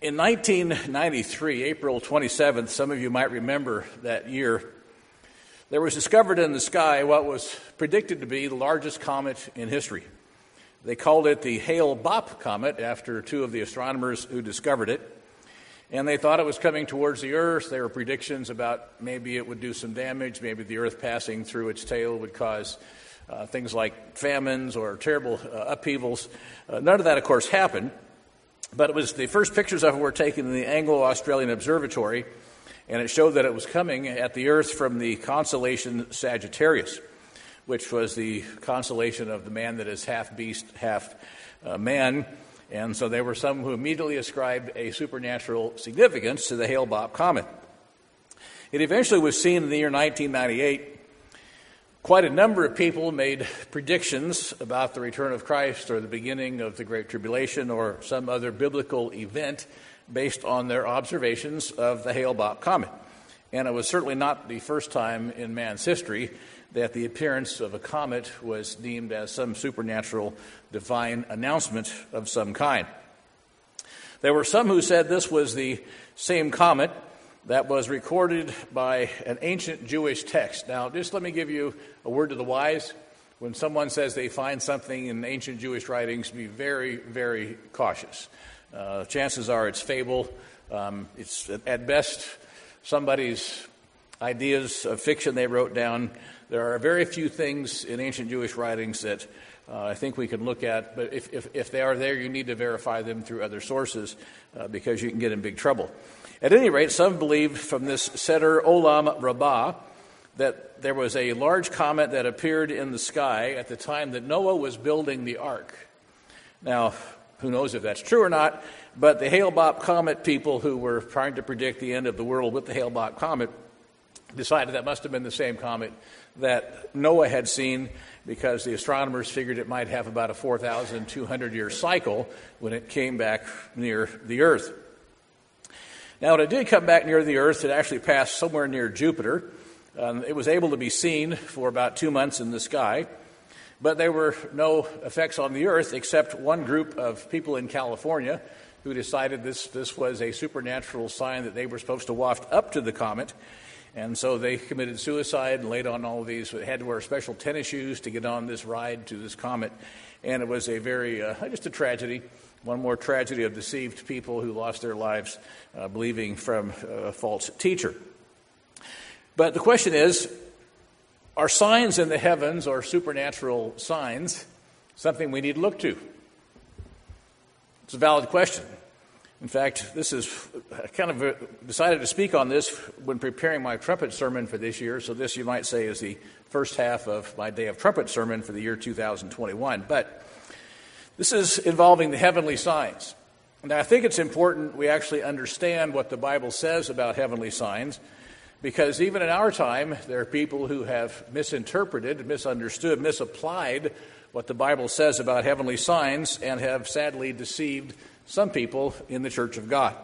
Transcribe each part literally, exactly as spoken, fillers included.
In nineteen ninety-three, April twenty-seventh, some of you might remember that year, there was discovered in the sky what was predicted to be the largest comet in history. They called it the Hale-Bopp comet after two of the astronomers who discovered it. And they thought it was coming towards the Earth. There were predictions about maybe it would do some damage, maybe the Earth passing through its tail would cause uh, things like famines or terrible uh, upheavals. Uh, none of that, of course, happened. But it was the first pictures of it were taken in the Anglo-Australian Observatory, and it showed that it was coming at the Earth from the constellation Sagittarius, which was the constellation of the man that is half beast, half uh, man. And so there were some who immediately ascribed a supernatural significance to the Hale-Bopp comet. It eventually was seen in the year nineteen ninety-eight. Quite a number of people made predictions about the return of Christ or the beginning of the Great Tribulation or some other biblical event based on their observations of the Hale-Bopp comet. And it was certainly not the first time in man's history that the appearance of a comet was deemed as some supernatural divine announcement of some kind. There were some who said this was the same comet that was recorded by an ancient Jewish text. Now, just let me give you a word to the wise. When someone says they find something in ancient Jewish writings, be very, very cautious. Uh, chances are it's fable. Um, it's at best somebody's ideas of fiction they wrote down. There are very few things in ancient Jewish writings that uh, I think we can look at, but if, if, if they are there, you need to verify them through other sources uh, because you can get in big trouble. At any rate, some believed from this Seder Olam Rabbah that there was a large comet that appeared in the sky at the time that Noah was building the ark. Now, who knows if that's true or not, but the Hale-Bopp comet people who were trying to predict the end of the world with the Hale-Bopp comet decided that must have been the same comet that Noah had seen because the astronomers figured it might have about a four thousand two hundred year cycle when it came back near the Earth. Now, when it did come back near the Earth, it actually passed somewhere near Jupiter. Um, it was able to be seen for about two months in the sky, but there were no effects on the Earth except one group of people in California who decided this, this was a supernatural sign that they were supposed to waft up to the comet. And so they committed suicide and laid on all of these. They had to wear special tennis shoes to get on this ride to this comet. And it was a very, uh, just a tragedy. One more tragedy of deceived people who lost their lives uh, believing from a false teacher. But the question is, are signs in the heavens or supernatural signs something we need to look to? It's a valid question. In fact, this is I kind of decided to speak on this when preparing my trumpet sermon for this year. So this, you might say, is the first half of my Day of Trumpet sermon for the year two thousand twenty-one. But this is involving the heavenly signs. And I think it's important we actually understand what the Bible says about heavenly signs, because even in our time, there are people who have misinterpreted, misunderstood, misapplied what the Bible says about heavenly signs and have sadly deceived some people in the Church of God.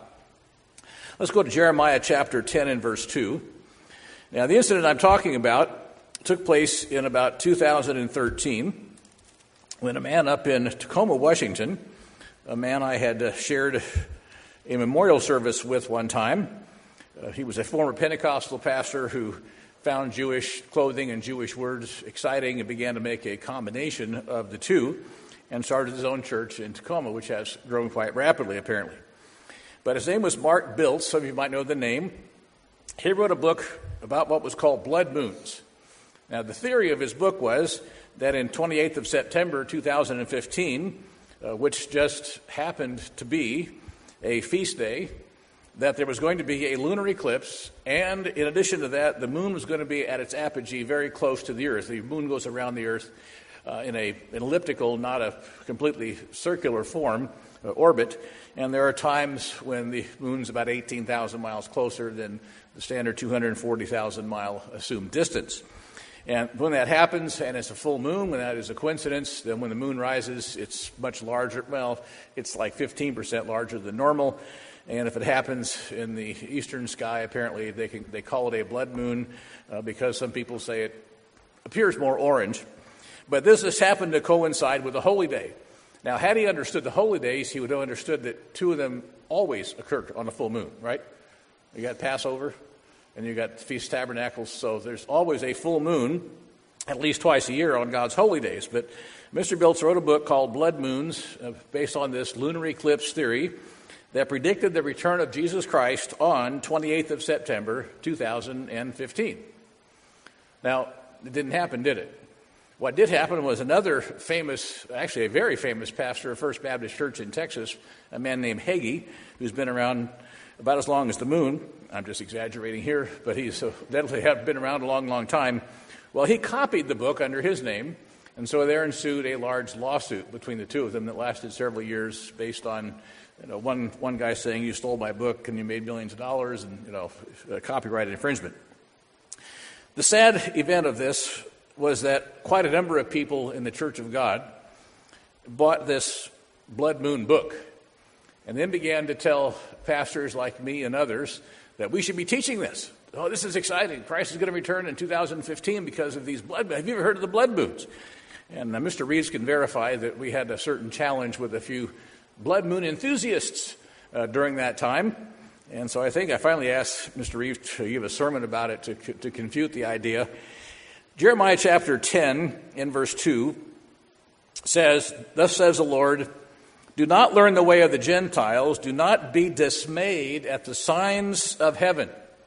Let's go to Jeremiah chapter ten and verse two. Now, the incident I'm talking about took place in about two thousand thirteen when a man up in Tacoma, Washington, a man I had uh, shared a memorial service with one time. Uh, he was a former Pentecostal pastor who found Jewish clothing and Jewish words exciting and began to make a combination of the two and started his own church in Tacoma, which has grown quite rapidly, apparently. But his name was Mark Biltz. Some of you might know the name. He wrote a book about what was called blood moons. Now, the theory of his book was that in twenty-eighth of September two thousand fifteen, uh, which just happened to be a feast day, that there was going to be a lunar eclipse, and in addition to that, the moon was going to be at its apogee very close to the Earth. The moon goes around the Earth uh, in a, an elliptical, not a completely circular form, uh, orbit, and there are times when the moon's about eighteen thousand miles closer than the standard two hundred forty thousand mile assumed distance. And when that happens, and it's a full moon, when that is a coincidence, then when the moon rises, it's much larger. Well, it's like fifteen percent larger than normal. And if it happens in the eastern sky, apparently they can they call it a blood moon uh, because some people say it appears more orange. But this has happened to coincide with the holy day. Now, had he understood the holy days, he would have understood that two of them always occur on a full moon, right? You got Passover, and you got Feast of Tabernacles, so there's always a full moon, at least twice a year on God's holy days. But Mister Biltz wrote a book called Blood Moons, uh, based on this lunar eclipse theory that predicted the return of Jesus Christ on twenty-eighth of September, two thousand fifteen. Now, it didn't happen, did it? What did happen was another famous, actually a very famous pastor of First Baptist Church in Texas, a man named Hagee, who's been around about as long as the moon. I'm just exaggerating here, but he's uh, definitely have been around a long, long time. Well, he copied the book under his name, and so there ensued a large lawsuit between the two of them that lasted several years, based on, you know, one one guy saying, "You stole my book and you made millions of dollars," and, you know, copyright infringement. The sad event of this was that quite a number of people in the Church of God bought this Blood Moon book and then began to tell pastors like me and others that we should be teaching this. Oh, this is exciting. Christ is going to return in two thousand fifteen because of these blood moons. Have you ever heard of the blood moons? And uh, Mister Reeves can verify that we had a certain challenge with a few blood moon enthusiasts uh, during that time. And so I think I finally asked Mister Reeves to give a sermon about it to, to confute the idea. Jeremiah chapter ten, in verse two, says, "Thus says the Lord, do not learn the way of the Gentiles. Do not be dismayed at the signs of heaven."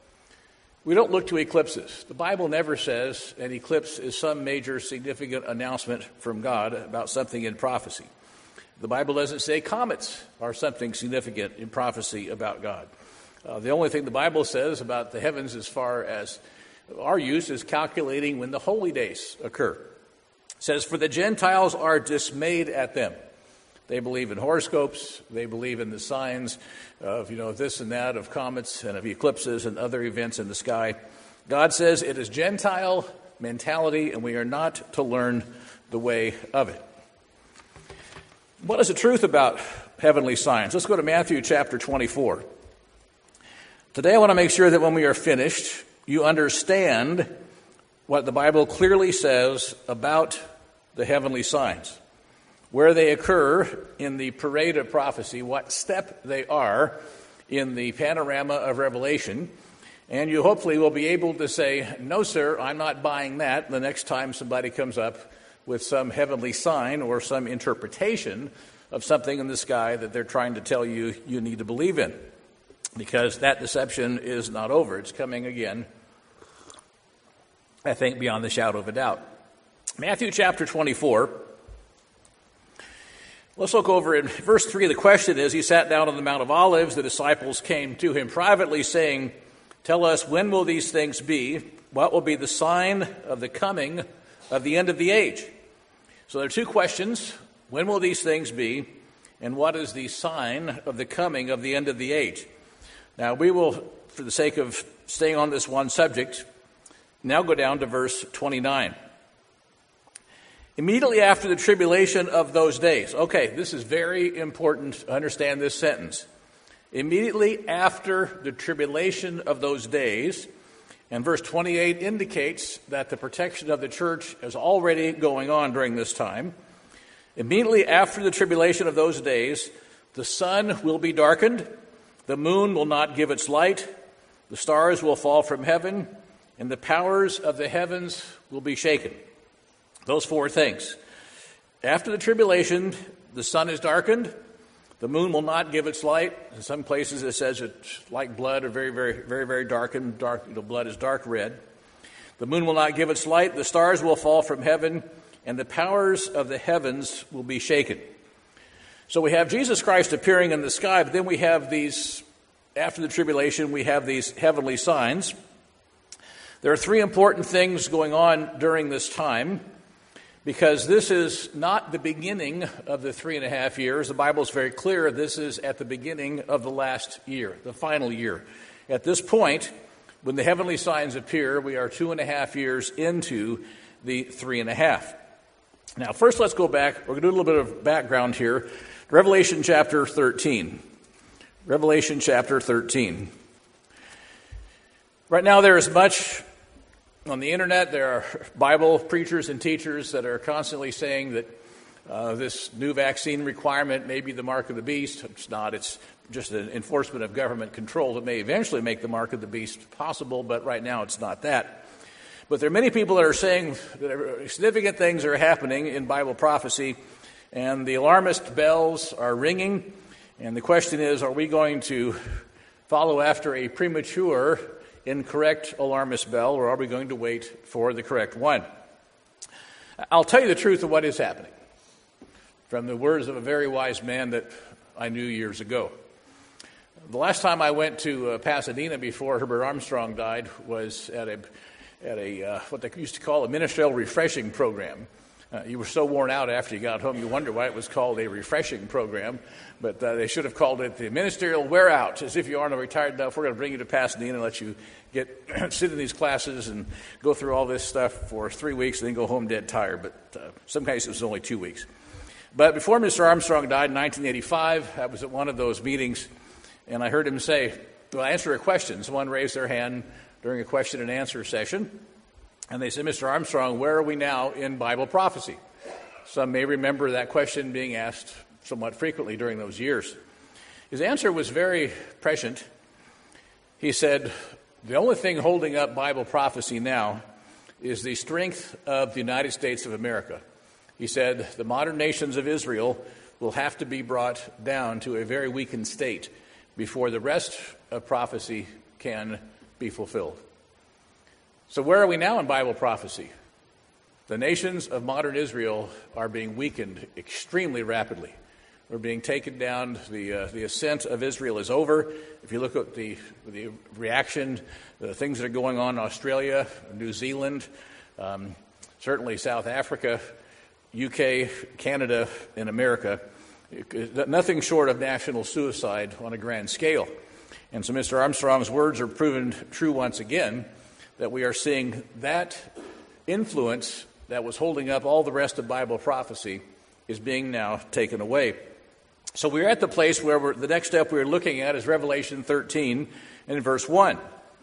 We don't look to eclipses. The Bible never says an eclipse is some major significant announcement from God about something in prophecy. The Bible doesn't say comets are something significant in prophecy about God. Uh, the only thing the Bible says about the heavens as far as our use is calculating when the holy days occur. It says, "For the Gentiles are dismayed at them." They believe in horoscopes. They believe in the signs of, you know, this and that, of comets and of eclipses and other events in the sky. God says it is Gentile mentality, and we are not to learn the way of it. What is the truth about heavenly signs? Let's go to Matthew chapter twenty-four. Today I want to make sure that when we are finished, you understand what the Bible clearly says about the heavenly signs, where they occur in the parade of prophecy, what step they are in the panorama of Revelation, and you hopefully will be able to say, "No, sir, I'm not buying that," the next time somebody comes up with some heavenly sign or some interpretation of something in the sky that they're trying to tell you you need to believe in, because that deception is not over. It's coming again, I think, beyond the shadow of a doubt. Matthew chapter twenty-four. Let's look over in verse three. The question is, he sat down on the Mount of Olives. The disciples came to him privately, saying, "Tell us, when will these things be? What will be the sign of the coming of the end of the age?" So there are two questions. When will these things be? And what is the sign of the coming of the end of the age? Now, we will, for the sake of staying on this one subject, now go down to verse twenty-nine. "Immediately after the tribulation of those days." Okay, this is very important to understand this sentence. Immediately after the tribulation of those days, and verse twenty-eight indicates that the protection of the church is already going on during this time. Immediately after the tribulation of those days, the sun will be darkened, the moon will not give its light, the stars will fall from heaven, and the powers of the heavens will be shaken. Those four things. After the tribulation, the sun is darkened, the moon will not give its light. In some places it says it's like blood, or very, very, very, very darkened. Dark, the blood is dark red. The moon will not give its light, the stars will fall from heaven, and the powers of the heavens will be shaken. So we have Jesus Christ appearing in the sky, but then we have these, after the tribulation, we have these heavenly signs. There are three important things going on during this time, because this is not the beginning of the three and a half years. The Bible is very clear. This is at the beginning of the last year, the final year. At this point, when the heavenly signs appear, we are two and a half years into the three and a half. Now, first let's go back. We're going to do a little bit of background here. Revelation chapter thirteen. Revelation chapter thirteen. Right now there is much on the internet. There are Bible preachers and teachers that are constantly saying that uh, this new vaccine requirement may be the mark of the beast. It's not. It's just an enforcement of government control that may eventually make the mark of the beast possible, but right now it's not that. But there are many people that are saying that significant things are happening in Bible prophecy, and the alarmist bells are ringing, and the question is, are we going to follow after a premature, incorrect alarmist bell, or are we going to wait for the correct one? I'll tell you the truth of what is happening from the words of a very wise man that I knew years ago. The last time I went to uh, Pasadena before Herbert Armstrong died was at a at a uh, what they used to call a ministerial refreshing program. Uh, you were so worn out after you got home, you wonder why it was called a refreshing program, but uh, they should have called it the ministerial wear out, as if you aren't retired enough. We're going to bring you to Pasadena and let you get sit in these classes and go through all this stuff for three weeks and then go home dead tired, but uh, some cases it was only two weeks. But before Mister Armstrong died in nineteen eighty-five, I was at one of those meetings, and I heard him say, well, answer a question. Someone raised their hand during a question and answer session, and they said, Mister Armstrong, where are we now in Bible prophecy? Some may remember that question being asked somewhat frequently during those years. His answer was very prescient. He said, the only thing holding up Bible prophecy now is the strength of the United States of America. He said, the modern nations of Israel will have to be brought down to a very weakened state before the rest of prophecy can be fulfilled. So where are we now in Bible prophecy? The nations of modern Israel are being weakened extremely rapidly. We're being taken down. The uh, the ascent of Israel is over. If you look at the the reaction, the things that are going on in Australia, New Zealand, um, certainly South Africa, U K, Canada, and America, nothing short of national suicide on a grand scale. And so Mister Armstrong's words are proven true once again, that we are seeing that influence that was holding up all the rest of Bible prophecy is being now taken away. So we're at the place where we're, the next step we're looking at is Revelation thirteen and verse one.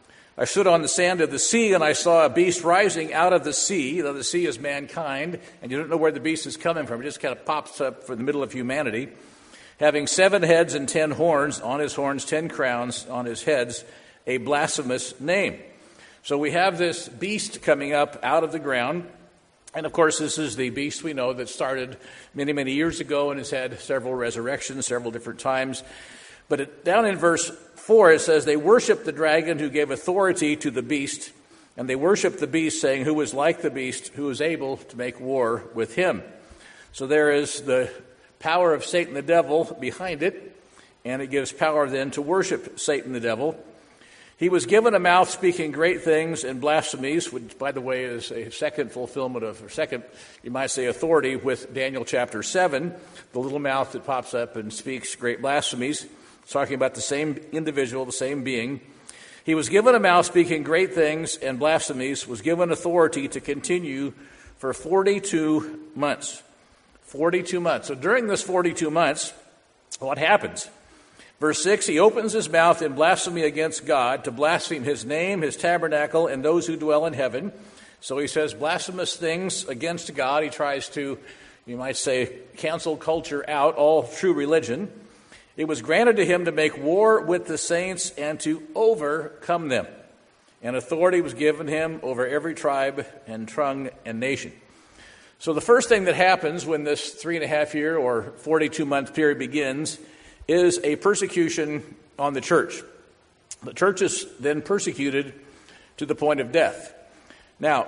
I stood on the sand of the sea, and I saw a beast rising out of the sea. Though the sea is mankind, and you don't know where the beast is coming from. It just kind of pops up from the middle of humanity, having seven heads and ten horns, on his horns ten crowns, on his heads a blasphemous name. So we have this beast coming up out of the ground. And, of course, this is the beast we know that started many, many years ago and has had several resurrections, several different times. But it, down in verse four, it says, they worshiped the dragon who gave authority to the beast, and they worshiped the beast, saying, who is like the beast, who is able to make war with him. So there is the power of Satan the devil behind it, and it gives power then to worship Satan the devil. He was given a mouth speaking great things and blasphemies, which, by the way, is a second fulfillment of, or second, you might say, authority with Daniel chapter seven, the little mouth that pops up and speaks great blasphemies. It's talking about the same individual, the same being. He was given a mouth speaking great things and blasphemies, was given authority to continue for forty-two months. forty-two months. So during this forty-two months, what happens? Verse six, he opens his mouth in blasphemy against God, to blaspheme his name, his tabernacle, and those who dwell in heaven. So he says blasphemous things against God. He tries to, you might say, cancel culture out, all true religion. It was granted to him to make war with the saints and to overcome them. And authority was given him over every tribe and tongue and nation. So the first thing that happens when this three and a half year or forty-two month period begins is a persecution on the church. The church is then persecuted to the point of death. Now,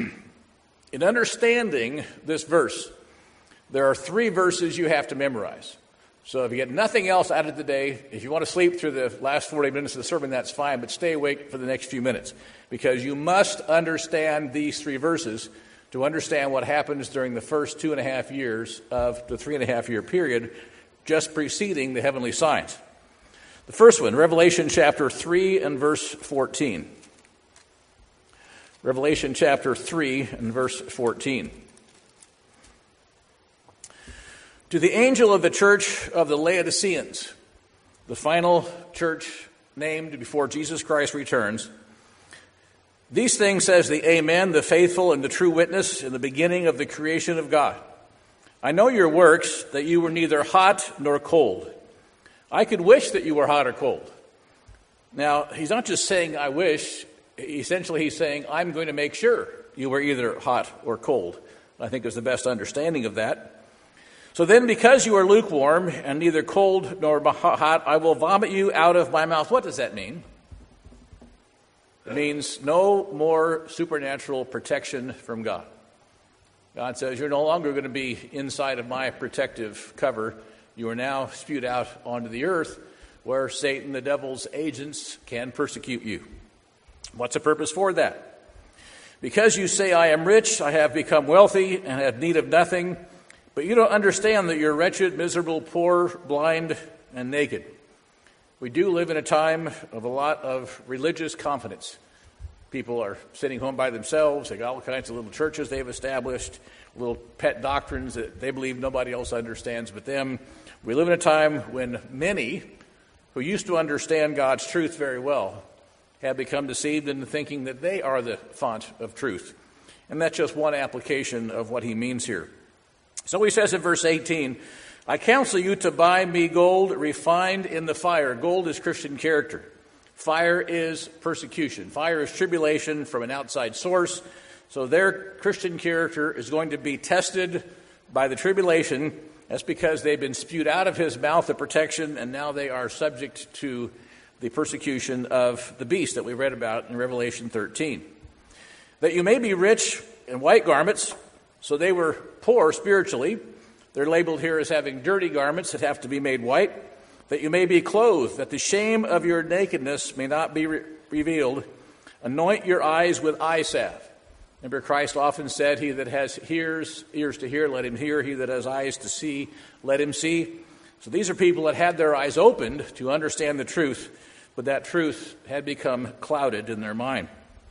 in understanding this verse, there are three verses you have to memorize. So if you get nothing else out of the day, if you want to sleep through the last forty minutes of the sermon, that's fine, but stay awake for the next few minutes, because you must understand these three verses to understand what happens during the first two and a half years of the three and a half year period just preceding the heavenly signs. The first one, Revelation chapter three and verse fourteen. Revelation chapter three and verse fourteen. To the angel of the church of the Laodiceans, the final church named before Jesus Christ returns, these things says the Amen, the faithful and the true witness in the beginning of the creation of God. I know your works, that you were neither hot nor cold. I could wish that you were hot or cold. Now, he's not just saying, I wish. Essentially, he's saying, I'm going to make sure you were either hot or cold. I think is the best understanding of that. So then, because you are lukewarm and neither cold nor hot, I will vomit you out of my mouth. What does that mean? It means no more supernatural protection from God. God says, you're no longer going to be inside of my protective cover. You are now spewed out onto the earth where Satan, the devil's agents, can persecute you. What's the purpose for that? Because you say, I am rich, I have become wealthy, and have need of nothing, but you don't understand that you're wretched, miserable, poor, blind, and naked. We do live in a time of a lot of religious confidence. People are sitting home by themselves. They got all kinds of little churches they've established, little pet doctrines that they believe nobody else understands but them. We live in a time when many who used to understand God's truth very well have become deceived into thinking that they are the font of truth. And that's just one application of what he means here. So he says in verse eighteen, I counsel you to buy me gold refined in the fire. Gold is Christian character. Fire is persecution. Fire is tribulation from an outside source. So their Christian character is going to be tested by the tribulation. That's because they've been spewed out of his mouth of protection, and now they are subject to the persecution of the beast that we read about in Revelation thirteen. That you may be rich in white garments, so they were poor spiritually. They're labeled here as having dirty garments that have to be made white. That you may be clothed, that the shame of your nakedness may not be re- revealed. Anoint your eyes with eye salve. Remember, Christ often said, he that has ears, ears to hear, let him hear. He that has eyes to see, let him see. So these are people that had their eyes opened to understand the truth, but that truth had become clouded in their mind.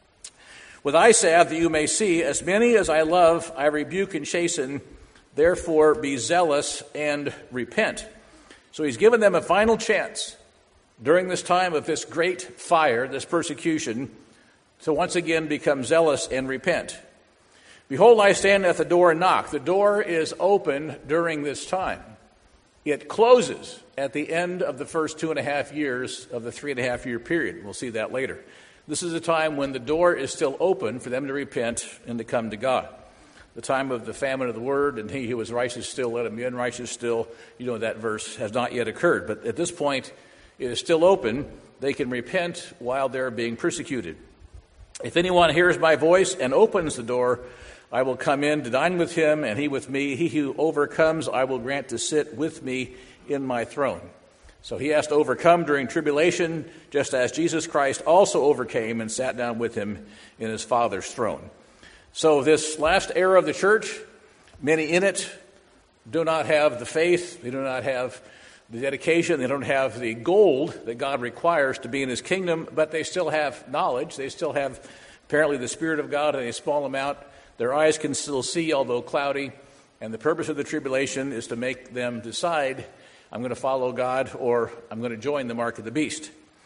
With eye salve that you may see, as many as I love, I rebuke and chasten. Therefore be zealous and repent. So he's given them a final chance during this time of this great fire, this persecution, to once again become zealous and repent. Behold, I stand at the door and knock. The door is open during this time. It closes at the end of the first two and a half years of the three and a half year period. We'll see that later. This is a time when the door is still open for them to repent and to come to God. The time of the famine of the word, and he who is righteous still, let him be unrighteous still. You know that verse has not yet occurred. But at this point, it is still open. They can repent while they're being persecuted. If anyone hears my voice and opens the door, I will come in to dine with him, and he with me. He who overcomes, I will grant to sit with me in my throne. So he has to overcome during tribulation, just as Jesus Christ also overcame and sat down with him in his Father's throne. So this last era of the church, many in it do not have the faith, they do not have the dedication, they don't have the gold that God requires to be in his kingdom, but they still have knowledge, they still have apparently the Spirit of God in a small amount. Their eyes can still see, although cloudy, and the purpose of the tribulation is to make them decide, I'm going to follow God or I'm going to join the mark of the beast.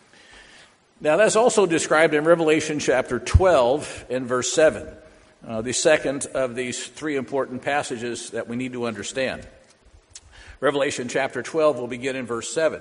Now that's also described in Revelation chapter twelve and verse seven. Uh, the second of these three important passages that we need to understand. Revelation chapter twelve will begin in verse seven.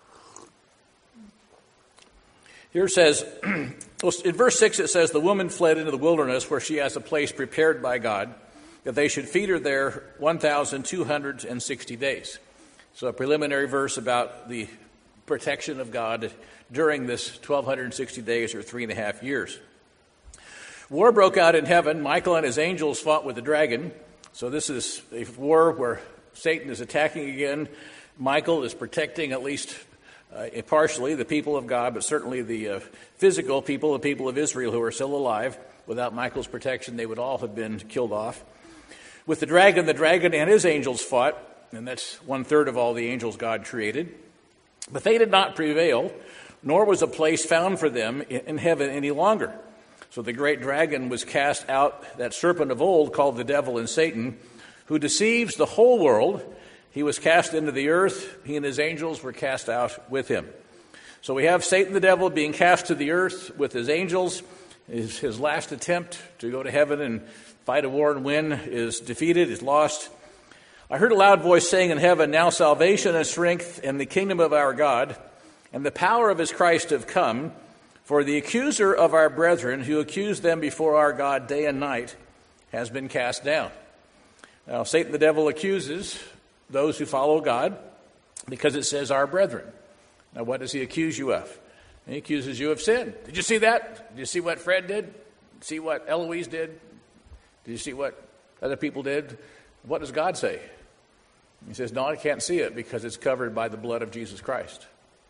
Here it says, in verse six it says, the woman fled into the wilderness where she has a place prepared by God, that they should feed her there one thousand two hundred sixty days. So a preliminary verse about the protection of God during this twelve sixty days or three and a half years. War broke out in heaven. Michael and his angels fought with the dragon. So this is a war where Satan is attacking again. Michael is protecting at least uh, partially the people of God, but certainly the uh, physical people, the people of Israel who are still alive. Without Michael's protection, they would all have been killed off. With the dragon, the dragon and his angels fought, and that's one-third of all the angels God created. But they did not prevail, nor was a place found for them in heaven any longer. So the great dragon was cast out, that serpent of old called the devil and Satan, who deceives the whole world. He was cast into the earth. He and his angels were cast out with him. So we have Satan the devil being cast to the earth with his angels. His, his last attempt to go to heaven and fight a war and win is defeated, is lost. I heard a loud voice saying in heaven, now salvation and strength and the kingdom of our God and the power of his Christ have come, for the accuser of our brethren, who accused them before our God day and night, has been cast down. Now, Satan the devil accuses those who follow God because it says our brethren. Now, what does he accuse you of? He accuses you of sin. Did you see that? Did you see what Fred did? See what Eloise did? Did you see what other people did? What does God say? He says, no, I can't see it because it's covered by the blood of Jesus Christ.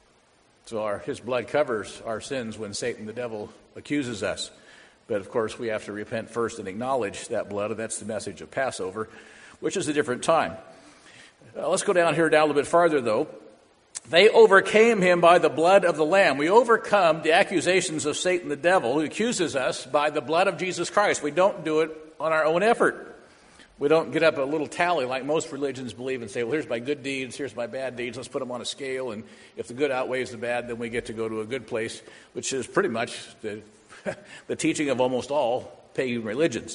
So our, his blood covers our sins when Satan the devil accuses us. But of course, we have to repent first and acknowledge that blood, and that's the message of Passover, which is a different time. Uh, let's go down here down a little bit farther, though. They overcame him by the blood of the Lamb. We overcome the accusations of Satan the devil, who accuses us, by the blood of Jesus Christ. We don't do it on our own effort. We don't get up a little tally like most religions believe and say, well, here's my good deeds, here's my bad deeds, let's put them on a scale, and if the good outweighs the bad, then we get to go to a good place, which is pretty much the, the teaching of almost all pagan religions.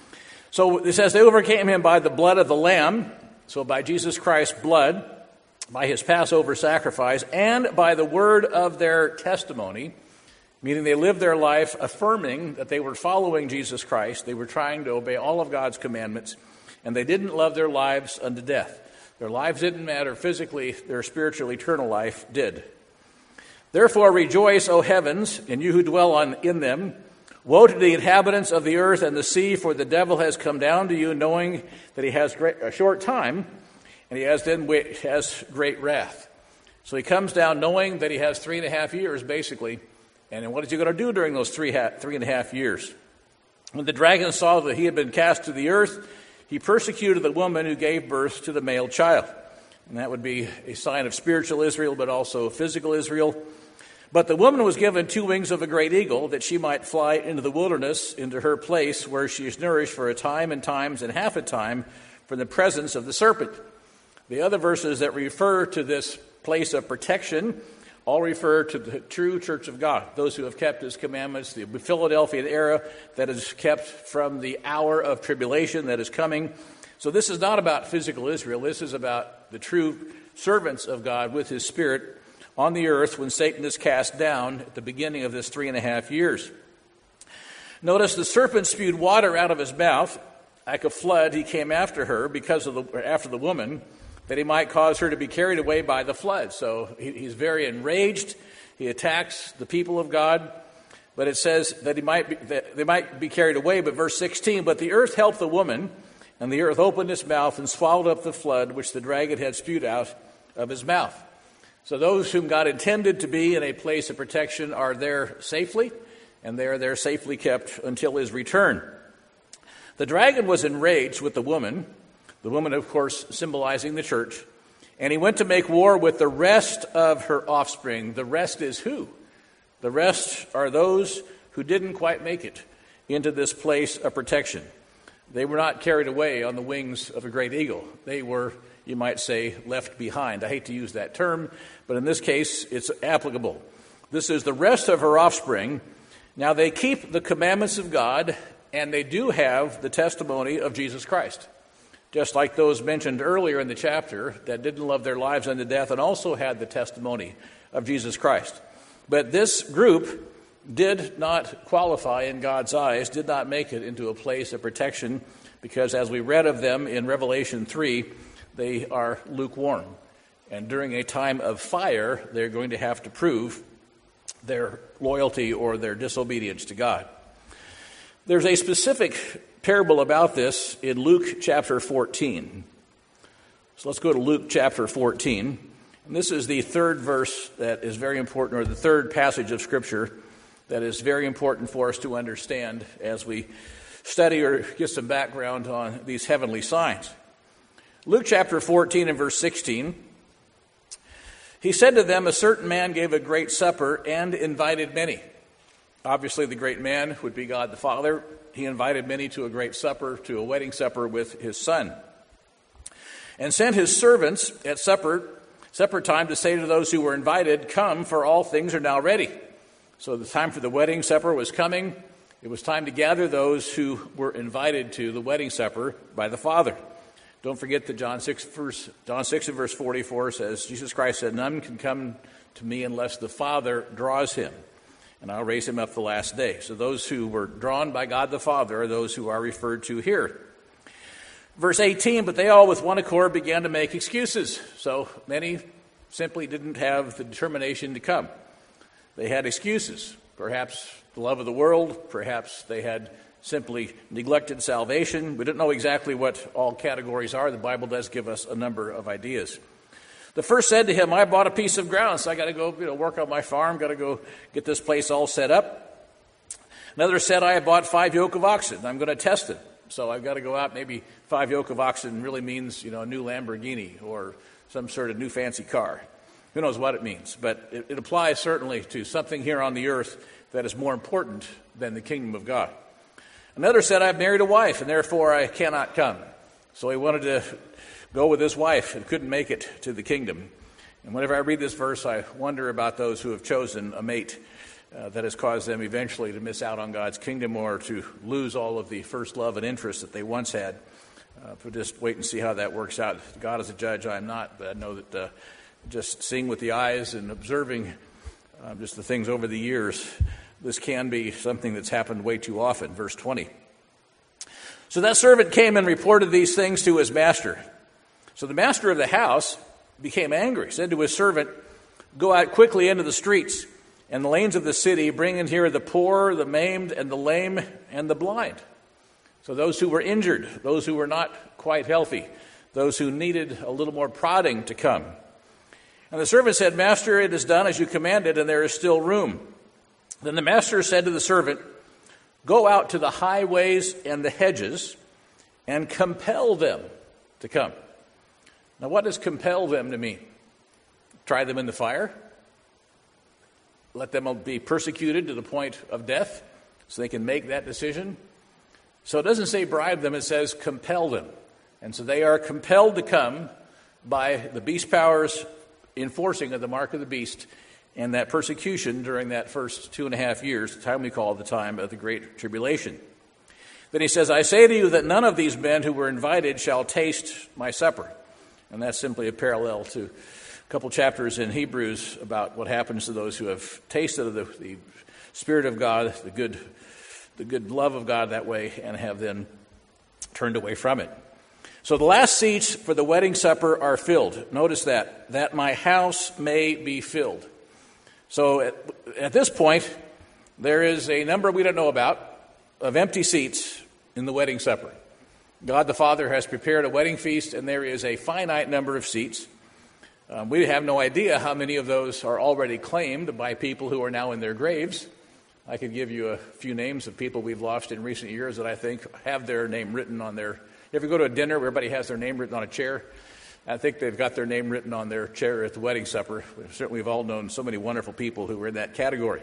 So it says they overcame him by the blood of the Lamb, so by Jesus Christ's blood, by his Passover sacrifice, and by the word of their testimony, meaning they lived their life affirming that they were following Jesus Christ, they were trying to obey all of God's commandments, and they didn't love their lives unto death. Their lives didn't matter physically, their spiritual eternal life did. Therefore rejoice, O heavens, and you who dwell on in them. Woe to the inhabitants of the earth and the sea, for the devil has come down to you, knowing that he has great, a short time, and he has then has great wrath. So he comes down knowing that he has three and a half years, basically. And then what is he going to do during those three, ha- three and a half years? When the dragon saw that he had been cast to the earth, he persecuted the woman who gave birth to the male child. And that would be a sign of spiritual Israel, but also physical Israel. But the woman was given two wings of a great eagle, that she might fly into the wilderness, into her place, where she is nourished for a time and times and half a time from the presence of the serpent. The other verses that refer to this place of protection all refer to the true church of God, those who have kept his commandments, the Philadelphia era that is kept from the hour of tribulation that is coming. So this is not about physical Israel. This is about the true servants of God with his Spirit on the earth when Satan is cast down at the beginning of this three and a half years. Notice the serpent spewed water out of his mouth. Like a flood, he came after her because of the, after the woman, that he might cause her to be carried away by the flood. So he, he's very enraged. He attacks the people of God. But it says that he might be, that they might be carried away. But verse sixteen, but the earth helped the woman, and the earth opened its mouth and swallowed up the flood which the dragon had spewed out of his mouth. So those whom God intended to be in a place of protection are there safely, and they are there safely kept until his return. The dragon was enraged with the woman, the woman, of course, symbolizing the church, and he went to make war with the rest of her offspring. The rest is who? The rest are those who didn't quite make it into this place of protection. They were not carried away on the wings of a great eagle. They were, you might say, left behind. I hate to use that term, but in this case, it's applicable. This is the rest of her offspring. Now, they keep the commandments of God, and they do have the testimony of Jesus Christ. Just like those mentioned earlier in the chapter that didn't love their lives unto death and also had the testimony of Jesus Christ. But this group did not qualify in God's eyes, did not make it into a place of protection, because as we read of them in Revelation three, they are lukewarm. And during a time of fire, they're going to have to prove their loyalty or their disobedience to God. There's a specific parable about this in Luke chapter fourteen. So let's go to Luke chapter fourteen. And this is the third verse that is very important, or the third passage of Scripture that is very important for us to understand as we study or get some background on these heavenly signs. Luke chapter fourteen and verse sixteen. He said to them, a certain man gave a great supper and invited many. Obviously, the great man would be God the Father. He invited many to a great supper, to a wedding supper with his son. And sent his servants at supper, supper time to say to those who were invited, come, for all things are now ready. So the time for the wedding supper was coming. It was time to gather those who were invited to the wedding supper by the Father. Don't forget that John six, verse, John six and verse forty-four says, Jesus Christ said, none can come to me unless the Father draws him, and I'll raise him up the last day. So those who were drawn by God the Father are those who are referred to here. Verse eighteen, but they all with one accord began to make excuses. So many simply didn't have the determination to come. They had excuses, perhaps the love of the world, perhaps they had simply neglected salvation. We don't know exactly what all categories are. The Bible does give us a number of ideas. The first said to him, I bought a piece of ground, so I got to go you know, work on my farm, got to go get this place all set up. Another said, I have bought five yoke of oxen. I'm going to test it. So I've got to go out. Maybe five yoke of oxen really means, you know, a new Lamborghini or some sort of new fancy car. Who knows what it means? But it, it applies certainly to something here on the earth that is more important than the kingdom of God. Another said, I've married a wife, and therefore I cannot come. So he wanted to go with his wife and couldn't make it to the kingdom. And whenever I read this verse, I wonder about those who have chosen a mate uh, that has caused them eventually to miss out on God's kingdom or to lose all of the first love and interest that they once had. Uh, but just wait and see how that works out. God is a judge, I am not, but I know that uh, just seeing with the eyes and observing uh, just the things over the years, this can be something that's happened way too often. Verse twenty. So that servant came and reported these things to his master. So the master of the house became angry, said to his servant, go out quickly into the streets and the lanes of the city, bring in here the poor, the maimed, and the lame, and the blind. So those who were injured, those who were not quite healthy, those who needed a little more prodding to come. And the servant said, Master, it is done as you commanded, and there is still room. Then the master said to the servant, go out to the highways and the hedges and compel them to come. Now, what does compel them to mean? Try them in the fire? Let them be persecuted to the point of death so they can make that decision? So it doesn't say bribe them, it says compel them. And so they are compelled to come by the beast powers enforcing of the mark of the beast and that persecution during that first two and a half years, the time we call the time of the Great Tribulation. Then he says, I say to you that none of these men who were invited shall taste my supper. And that's simply a parallel to a couple chapters in Hebrews about what happens to those who have tasted of the, the Spirit of God, the good, the good love of God that way, and have then turned away from it. So the last seats for the wedding supper are filled. Notice that, that my house may be filled. So at, at this point, there is a number we don't know about of empty seats in the wedding supper. God the Father has prepared a wedding feast, and there is a finite number of seats. Um, we have no idea how many of those are already claimed by people who are now in their graves. I could give you a few names of people we've lost in recent years that I think have their name written on their... If you go to a dinner where everybody has their name written on a chair, I think they've got their name written on their chair at the wedding supper. Certainly we've all known so many wonderful people who were in that category.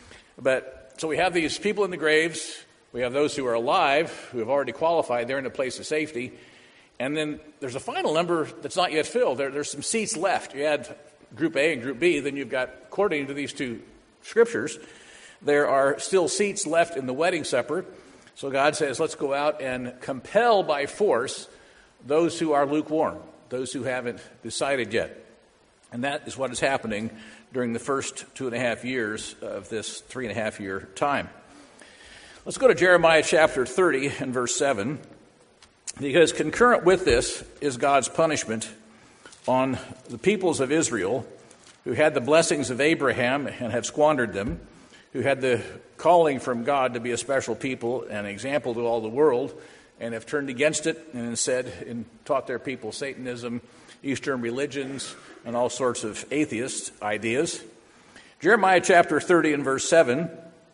But so we have these people in the graves. We have those who are alive, who have already qualified. They're in a place of safety. And then there's a final number that's not yet filled. There, there's some seats left. You add Group A and Group B, then you've got, according to these two scriptures, there are still seats left in the wedding supper. So God says, let's go out and compel by force those who are lukewarm, those who haven't decided yet. And that is what is happening during the first two and a half years of this three and a half year time. Let's go to Jeremiah chapter thirty and verse seven, because concurrent with this is God's punishment on the peoples of Israel who had the blessings of Abraham and have squandered them, who had the calling from God to be a special people and an example to all the world, and have turned against it and instead and taught their people Satanism, Eastern religions, and all sorts of atheist ideas. Jeremiah chapter thirty and verse seven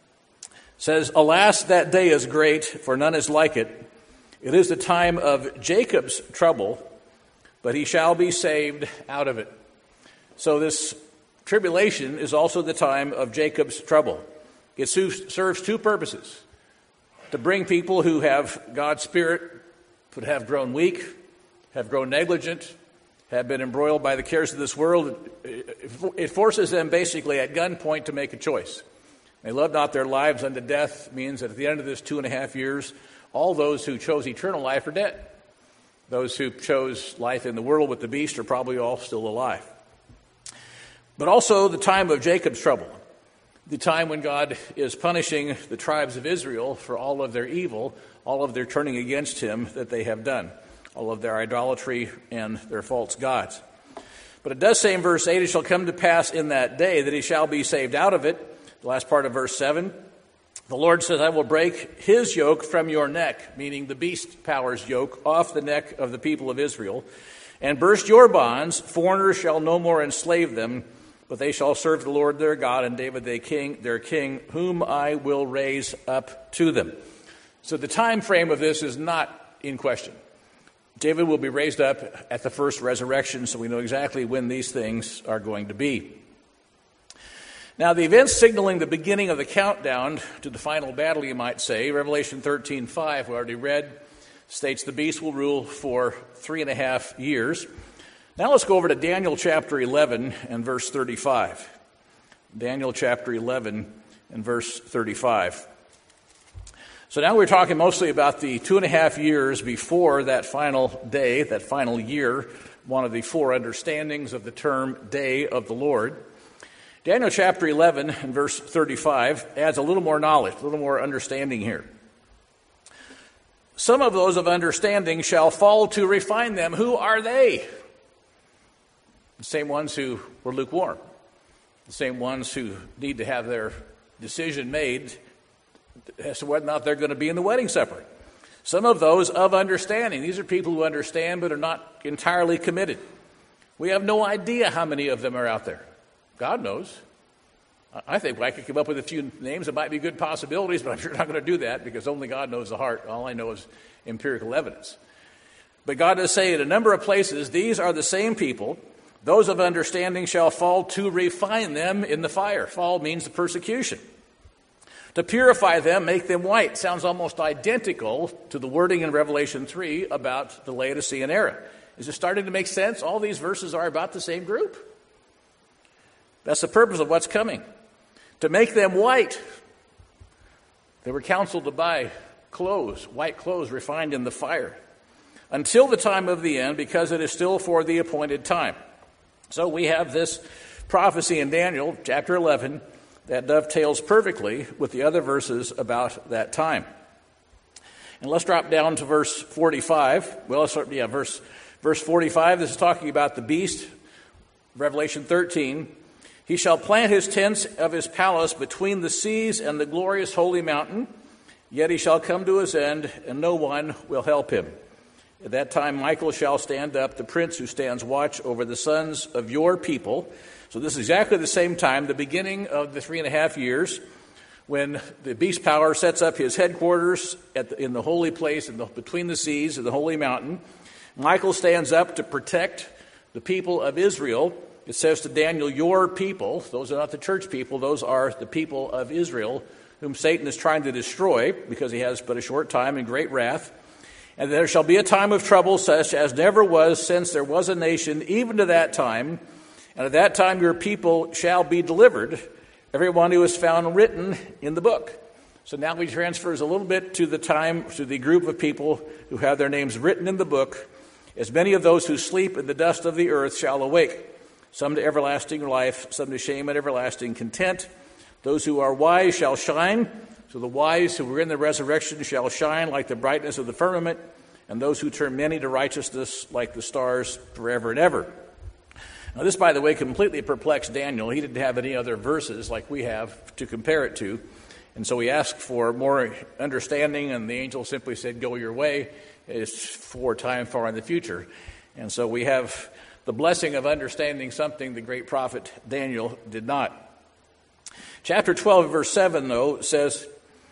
says, Alas, that day is great, for none is like it. It is the time of Jacob's trouble, but he shall be saved out of it. So this tribulation is also the time of Jacob's trouble. It serves two purposes: to bring people who have God's Spirit, but have grown weak, have grown negligent, have been embroiled by the cares of this world. It forces them basically at gunpoint to make a choice. They love not their lives unto death means that at the end of this two and a half years, all those who chose eternal life are dead. Those who chose life in the world with the beast are probably all still alive. But also the time of Jacob's trouble, the time when God is punishing the tribes of Israel for all of their evil, all of their turning against him that they have done, all of their idolatry and their false gods. But it does say in verse eight, it shall come to pass in that day that he shall be saved out of it. The last part of verse seven, the Lord says, I will break his yoke from your neck, meaning the beast power's yoke, off the neck of the people of Israel, and burst your bonds. Foreigners shall no more enslave them, but they shall serve the Lord their God and David their king, their king, whom I will raise up to them. So the time frame of this is not in question. David will be raised up at the first resurrection, so we know exactly when these things are going to be. Now, the events signaling the beginning of the countdown to the final battle, you might say, Revelation thirteen five, we already read, states the beast will rule for three and a half years. Now let's go over to Daniel chapter eleven and verse thirty-five. Daniel chapter eleven and verse thirty-five. So now we're talking mostly about the two and a half years before that final day, that final year, one of the four understandings of the term day of the Lord. Daniel chapter eleven and verse thirty-five adds a little more knowledge, a little more understanding here. Some of those of understanding shall fall to refine them. Who are they? The same ones who were lukewarm, the same ones who need to have their decision made as to whether or not they're going to be in the wedding supper. Some of those of understanding. These are people who understand but are not entirely committed. We have no idea how many of them are out there. God knows. I think I could come up with a few names that might be good possibilities, but I'm sure not going to do that because only God knows the heart. All I know is empirical evidence. But God does say in a number of places, these are the same people. Those of understanding shall fall to refine them in the fire. Fall means the persecution. To purify them, make them white. Sounds almost identical to the wording in Revelation three about the Laodicean era. Is it starting to make sense? All these verses are about the same group. That's the purpose of what's coming. To make them white. They were counseled to buy clothes, white clothes refined in the fire, until the time of the end, because it is still for the appointed time. So we have this prophecy in Daniel chapter eleven that dovetails perfectly with the other verses about that time. And let's drop down to verse forty-five. Well, let's start, yeah, verse, verse forty-five. This is talking about the beast. Revelation thirteen. He shall plant his tents of his palace between the seas and the glorious holy mountain, yet he shall come to his end, and no one will help him. At that time Michael shall stand up, the prince who stands watch over the sons of your people. So this is exactly the same time, the beginning of the three and a half years, when the beast power sets up his headquarters at the, in the holy place in the, between the seas and the holy mountain. Michael stands up to protect the people of Israel. It says to Daniel, your people, those are not the church people, those are the people of Israel, whom Satan is trying to destroy because he has but a short time in great wrath. And there shall be a time of trouble such as never was since there was a nation, even to that time. And at that time your people shall be delivered, everyone who is found written in the book. So now he transfers a little bit to the time, to the group of people who have their names written in the book. As many of those who sleep in the dust of the earth shall awake, some to everlasting life, some to shame and everlasting contempt. Those who are wise shall shine. So the wise who were in the resurrection shall shine like the brightness of the firmament, and those who turn many to righteousness like the stars forever and ever. Now this, by the way, completely perplexed Daniel. He didn't have any other verses like we have to compare it to. And so he asked for more understanding, and the angel simply said, go your way. It's for time far in the future. And so we have the blessing of understanding something the great prophet Daniel did not. Chapter twelve, verse seven, though, says,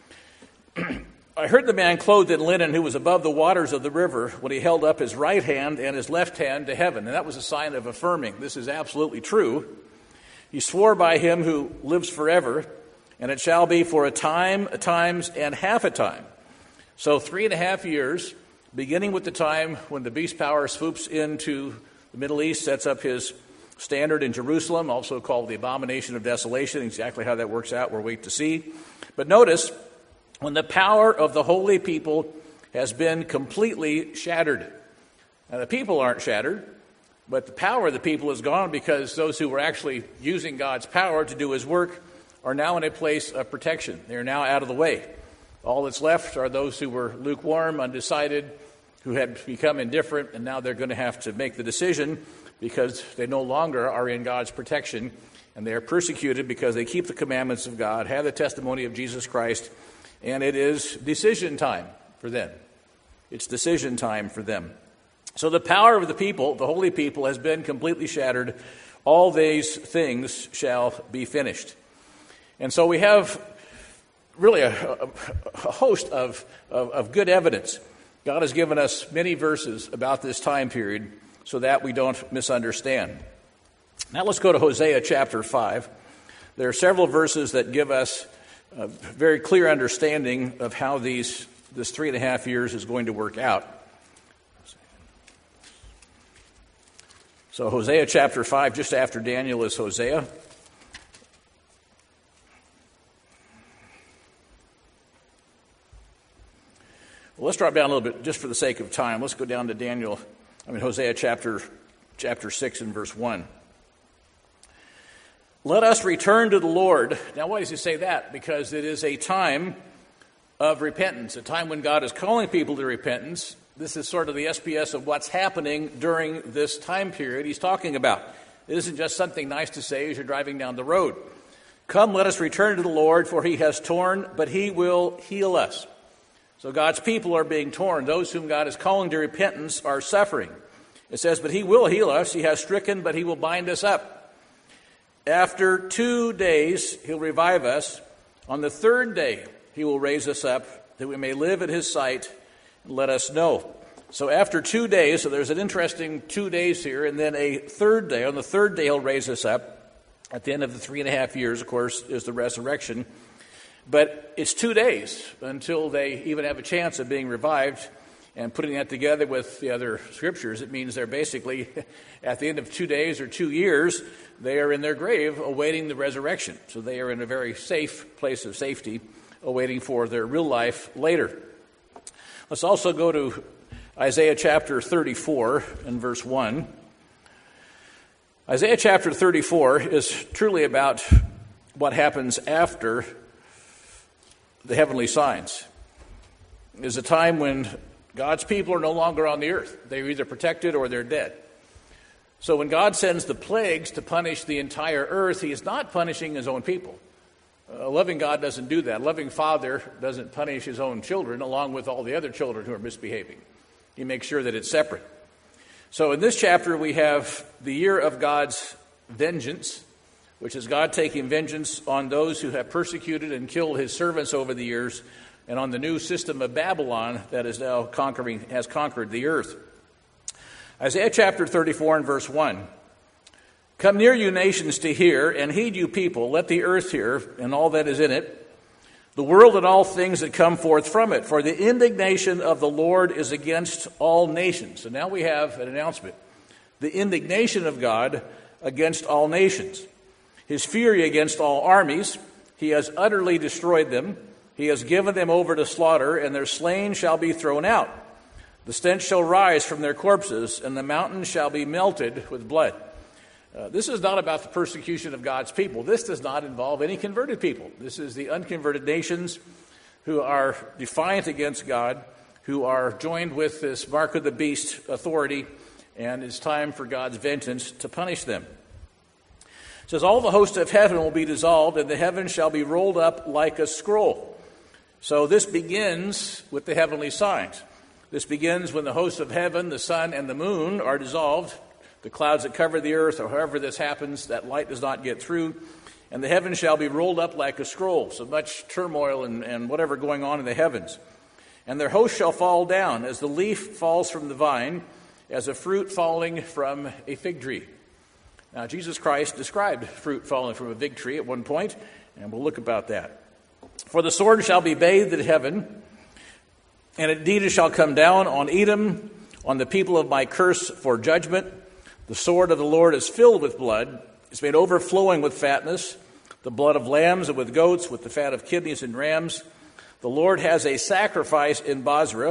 I heard the man clothed in linen who was above the waters of the river when he held up his right hand and his left hand to heaven. And that was a sign of affirming this is absolutely true. He swore by him who lives forever, and it shall be for a time, a times, and half a time. So three and a half years, beginning with the time when the beast power swoops into the Middle East, sets up his standard in Jerusalem, also called the abomination of desolation. Exactly how that works out, we'll wait to see. But notice, when the power of the holy people has been completely shattered. Now, the people aren't shattered, but the power of the people is gone because those who were actually using God's power to do his work are now in a place of protection. They are now out of the way. All that's left are those who were lukewarm, undecided, who had become indifferent, and now they're going to have to make the decision because they no longer are in God's protection, and they are persecuted because they keep the commandments of God, have the testimony of Jesus Christ, and it is decision time for them. It's decision time for them. So the power of the people, the holy people, has been completely shattered. All these things shall be finished. And so we have really a, a, a host of, of, of good evidence. God has given us many verses about this time period so that we don't misunderstand. Now let's go to Hosea chapter five. There are several verses that give us a very clear understanding of how these this three and a half years is going to work out. So Hosea chapter five, just after Daniel is Hosea. Well, let's drop down a little bit just for the sake of time. Let's go down to Daniel, I mean Hosea chapter chapter six and verse one. Let us return to the Lord. Now, why does he say that? Because it is a time of repentance, a time when God is calling people to repentance. This is sort of the S P S of what's happening during this time period he's talking about. It isn't just something nice to say as you're driving down the road. Come, let us return to the Lord, for he has torn, but he will heal us. So God's people are being torn. Those whom God is calling to repentance are suffering. It says, but he will heal us. He has stricken, but he will bind us up. After two days, he'll revive us. On the third day, he will raise us up, that we may live at his sight and let us know. So after two days, so there's an interesting two days here, and then a third day. On the third day, he'll raise us up. At the end of the three and a half years, of course, is the resurrection. But it's two days until they even have a chance of being revived. And putting that together with the other scriptures, it means they're basically, at the end of two days or two years, they are in their grave awaiting the resurrection. So they are in a very safe place of safety, awaiting for their real life later. Let's also go to Isaiah chapter thirty-four and verse one. Isaiah chapter thirty-four is truly about what happens after the heavenly signs. It is a time when God's people are no longer on the earth. They're either protected or they're dead. So when God sends the plagues to punish the entire earth, he is not punishing his own people. A loving God doesn't do that. A loving father doesn't punish his own children along with all the other children who are misbehaving. He makes sure that it's separate. So in this chapter, we have the year of God's vengeance, which is God taking vengeance on those who have persecuted and killed his servants over the years, and on the new system of Babylon that is now conquering, has conquered the earth. Isaiah chapter thirty-four and verse one. Come near, you nations, to hear, and heed, you people. Let the earth hear, and all that is in it, the world and all things that come forth from it. For the indignation of the Lord is against all nations. So now we have an announcement. The indignation of God against all nations. His fury against all armies. He has utterly destroyed them. He has given them over to slaughter, and their slain shall be thrown out. The stench shall rise from their corpses, and the mountains shall be melted with blood. Uh, this is not about the persecution of God's people. This does not involve any converted people. This is the unconverted nations who are defiant against God, who are joined with this mark of the beast authority, and it's time for God's vengeance to punish them. It says, all the host of heaven will be dissolved, and the heavens shall be rolled up like a scroll. So this begins with the heavenly signs. This begins when the hosts of heaven, the sun and the moon, are dissolved. The clouds that cover the earth, or however this happens, that light does not get through. And the heavens shall be rolled up like a scroll. So much turmoil and, and whatever going on in the heavens. And their host shall fall down as the leaf falls from the vine, as a fruit falling from a fig tree. Now, Jesus Christ described fruit falling from a fig tree at one point, and we'll look about that. For the sword shall be bathed in heaven, and indeed it shall come down on Edom, on the people of my curse for judgment. The sword of the Lord is filled with blood. It's made overflowing with fatness, the blood of lambs and with goats, with the fat of kidneys and rams. The Lord has a sacrifice in Bozrah,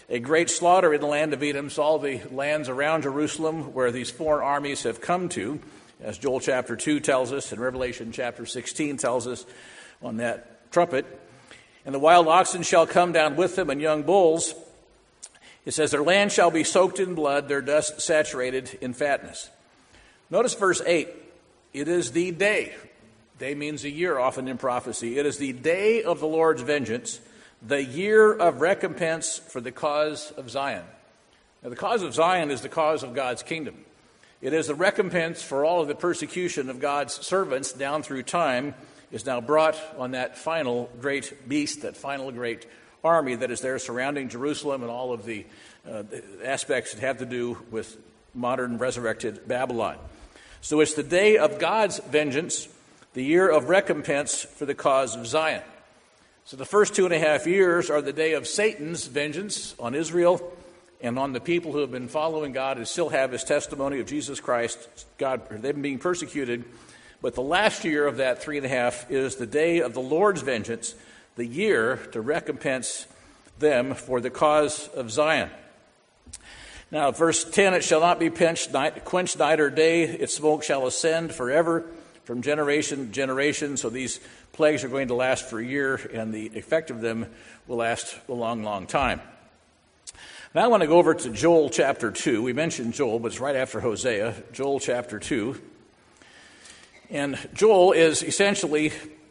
a great slaughter in the land of Edom, so all the lands around Jerusalem where these foreign armies have come to, as Joel chapter two tells us, and Revelation chapter sixteen tells us on that trumpet. And the wild oxen shall come down with them, and young bulls. It says, their land shall be soaked in blood, their dust saturated in fatness. Notice verse eight. It is the day. Day means a year, often in prophecy. It is the day of the Lord's vengeance, the year of recompense for the cause of Zion. Now, the cause of Zion is the cause of God's kingdom. It is the recompense for all of the persecution of God's servants down through time is now brought on that final great beast, that final great army that is there surrounding Jerusalem and all of the uh, aspects that have to do with modern resurrected Babylon. So it's the day of God's vengeance, the year of recompense for the cause of Zion. So the first two and a half years are the day of Satan's vengeance on Israel and on the people who have been following God and still have his testimony of Jesus Christ. God, they've been being persecuted. But the last year of that three and a half is the day of the Lord's vengeance, the year to recompense them for the cause of Zion. Now, verse ten, it shall not be quenched night, quenched night or day, its smoke shall ascend forever from generation to generation. So these plagues are going to last for a year, and the effect of them will last a long, long time. Now I want to go over to Joel chapter two. We mentioned Joel, but it's right after Hosea. Joel chapter two. And Joel is essentially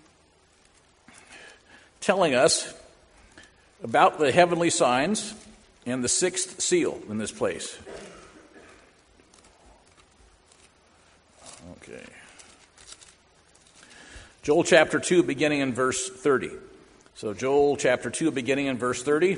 telling us about the heavenly signs and the sixth seal in this place. Okay. Joel chapter two, beginning in verse thirty. So Joel chapter two, beginning in verse thirty.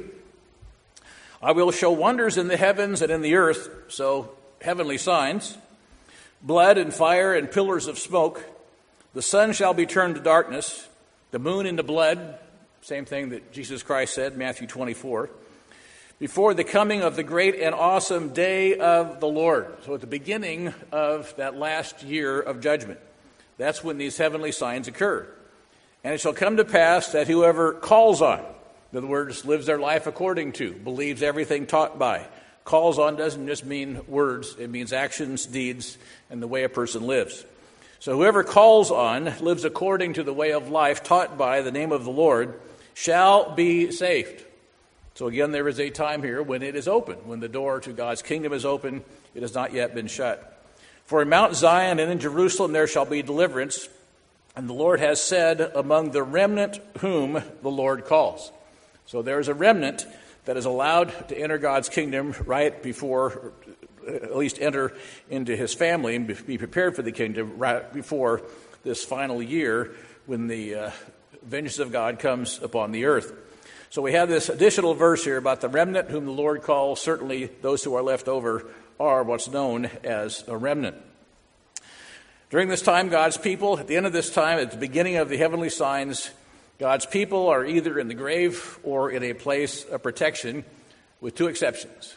I will show wonders in the heavens and in the earth, so heavenly signs, blood and fire and pillars of smoke. The sun shall be turned to darkness, the moon into blood, same thing that Jesus Christ said, Matthew twenty-four, before the coming of the great and awesome day of the Lord. So at the beginning of that last year of judgment, that's when these heavenly signs occur. And it shall come to pass that whoever calls on, in other words, lives their life according to, believes everything taught by. Calls on doesn't just mean words, it means actions, deeds, and the way a person lives. So whoever calls on, lives according to the way of life taught by the name of the Lord, shall be saved. So again, there is a time here when it is open, when the door to God's kingdom is open, it has not yet been shut. For in Mount Zion and in Jerusalem there shall be deliverance, and the Lord has said, among the remnant whom the Lord calls. So there is a remnant that is allowed to enter God's kingdom right before, at least enter into his family and be prepared for the kingdom right before this final year when the uh, vengeance of God comes upon the earth. So we have this additional verse here about the remnant whom the Lord calls. Certainly those who are left over are what's known as a remnant. During this time, God's people, at the end of this time, at the beginning of the heavenly signs, God's people are either in the grave or in a place of protection, with two exceptions.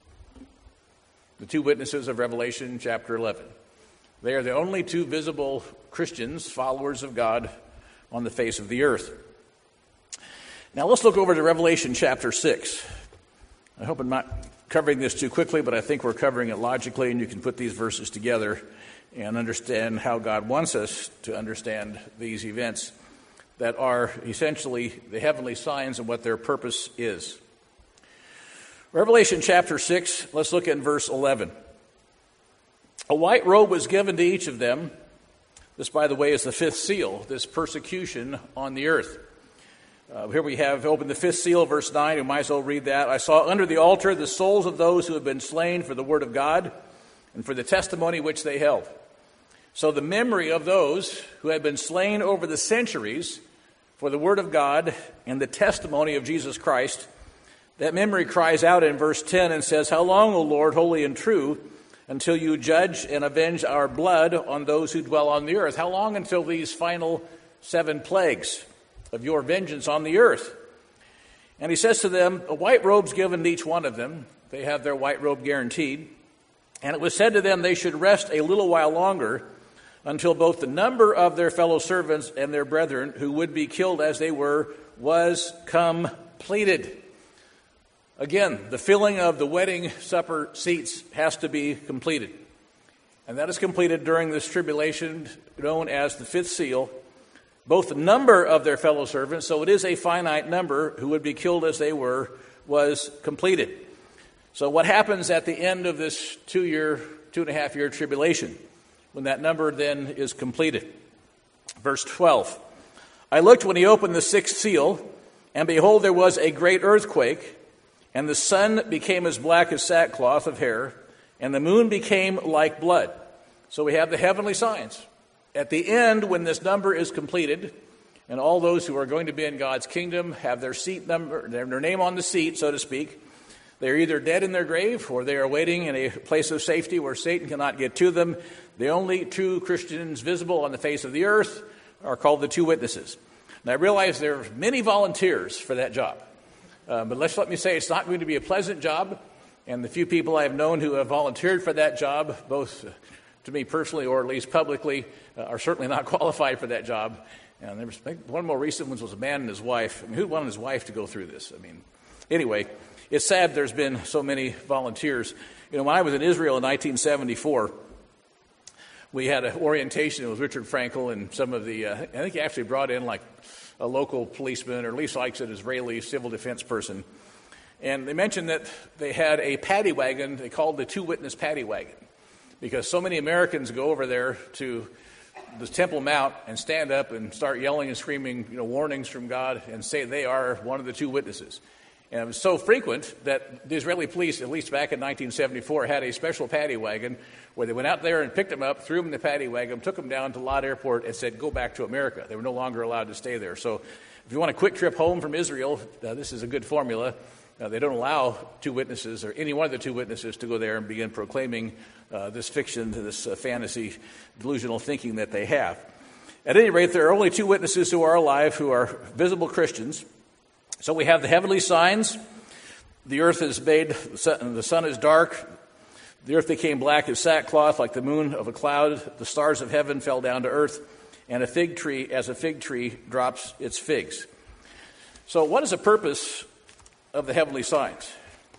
The two witnesses of Revelation chapter eleven. They are the only two visible Christians, followers of God, on the face of the earth. Now let's look over to Revelation chapter six. I hope I'm not covering this too quickly, but I think we're covering it logically, and you can put these verses together and understand how God wants us to understand these events that are essentially the heavenly signs and what their purpose is. Revelation chapter six, let's look at verse eleven. A white robe was given to each of them. This, by the way, is the fifth seal, this persecution on the earth. Uh, here we have opened the fifth seal, verse nine. You might as well read that. I saw under the altar the souls of those who had been slain for the word of God and for the testimony which they held. So the memory of those who had been slain over the centuries for the word of God and the testimony of Jesus Christ, that memory cries out in verse ten and says, how long, O Lord, holy and true, until you judge and avenge our blood on those who dwell on the earth? How long until these final seven plagues of your vengeance on the earth? And he says to them, a white robe's given to each one of them. They have their white robe guaranteed. And it was said to them they should rest a little while longer until both the number of their fellow servants and their brethren who would be killed as they were was completed. Again, the filling of the wedding supper seats has to be completed. And that is completed during this tribulation known as the fifth seal. Both the number of their fellow servants, so it is a finite number who would be killed as they were, was completed. So what happens at the end of this two-year, two-and-a-half-year tribulation when that number then is completed? Verse twelve, I looked when he opened the sixth seal, and behold, there was a great earthquake, and the sun became as black as sackcloth of hair, and the moon became like blood. So we have the heavenly signs. At the end, when this number is completed, and all those who are going to be in God's kingdom have their seat number, their name on the seat, so to speak, they're either dead in their grave or they are waiting in a place of safety where Satan cannot get to them. The only two Christians visible on the face of the earth are called the two witnesses. And I realize there are many volunteers for that job. Uh, but let's let me say it's not going to be a pleasant job. And the few people I have known who have volunteered for that job, both to me personally or at least publicly, uh, are certainly not qualified for that job. And there was one more recent one was a man and his wife. I mean, who wanted his wife to go through this? I mean, anyway, it's sad there's been so many volunteers. You know, when I was in Israel in nineteen seventy-four, we had an orientation with Richard Frankel and some of the, uh, I think he actually brought in like a local policeman or at least like an Israeli civil defense person. And they mentioned that they had a paddy wagon they called the two-witness paddy wagon because so many Americans go over there to the Temple Mount and stand up and start yelling and screaming, you know, warnings from God and say they are one of the two witnesses. And it was so frequent that the Israeli police, at least back in nineteen seventy-four, had a special paddy wagon where they went out there and picked them up, threw them in the paddy wagon, took them down to Lod Airport and said, go back to America. They were no longer allowed to stay there. So if you want a quick trip home from Israel, uh, this is a good formula. Uh, they don't allow two witnesses or any one of the two witnesses to go there and begin proclaiming uh, this fiction, this uh, fantasy, delusional thinking that they have. At any rate, there are only two witnesses who are alive who are visible Christians. So we have the heavenly signs. The earth is made, the sun, the sun is dark. The earth became black as sackcloth, like the moon of a cloud. The stars of heaven fell down to earth, and a fig tree, as a fig tree, drops its figs. So what is the purpose of the heavenly signs?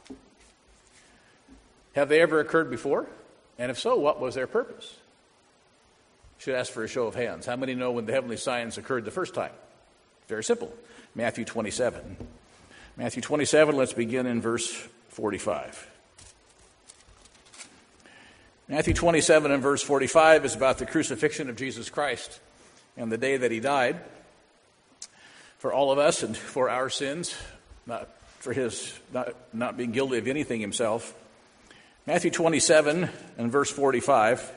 Have they ever occurred before? And if so, what was their purpose? Should ask for a show of hands. How many know when the heavenly signs occurred the first time? Very simple. Matthew twenty-seven. Matthew twenty-seven, let's begin in verse forty-five. Matthew twenty-seven and verse forty-five is about the crucifixion of Jesus Christ and the day that he died for all of us and for our sins, not for his not, not being guilty of anything himself. Matthew twenty-seven and verse forty-five.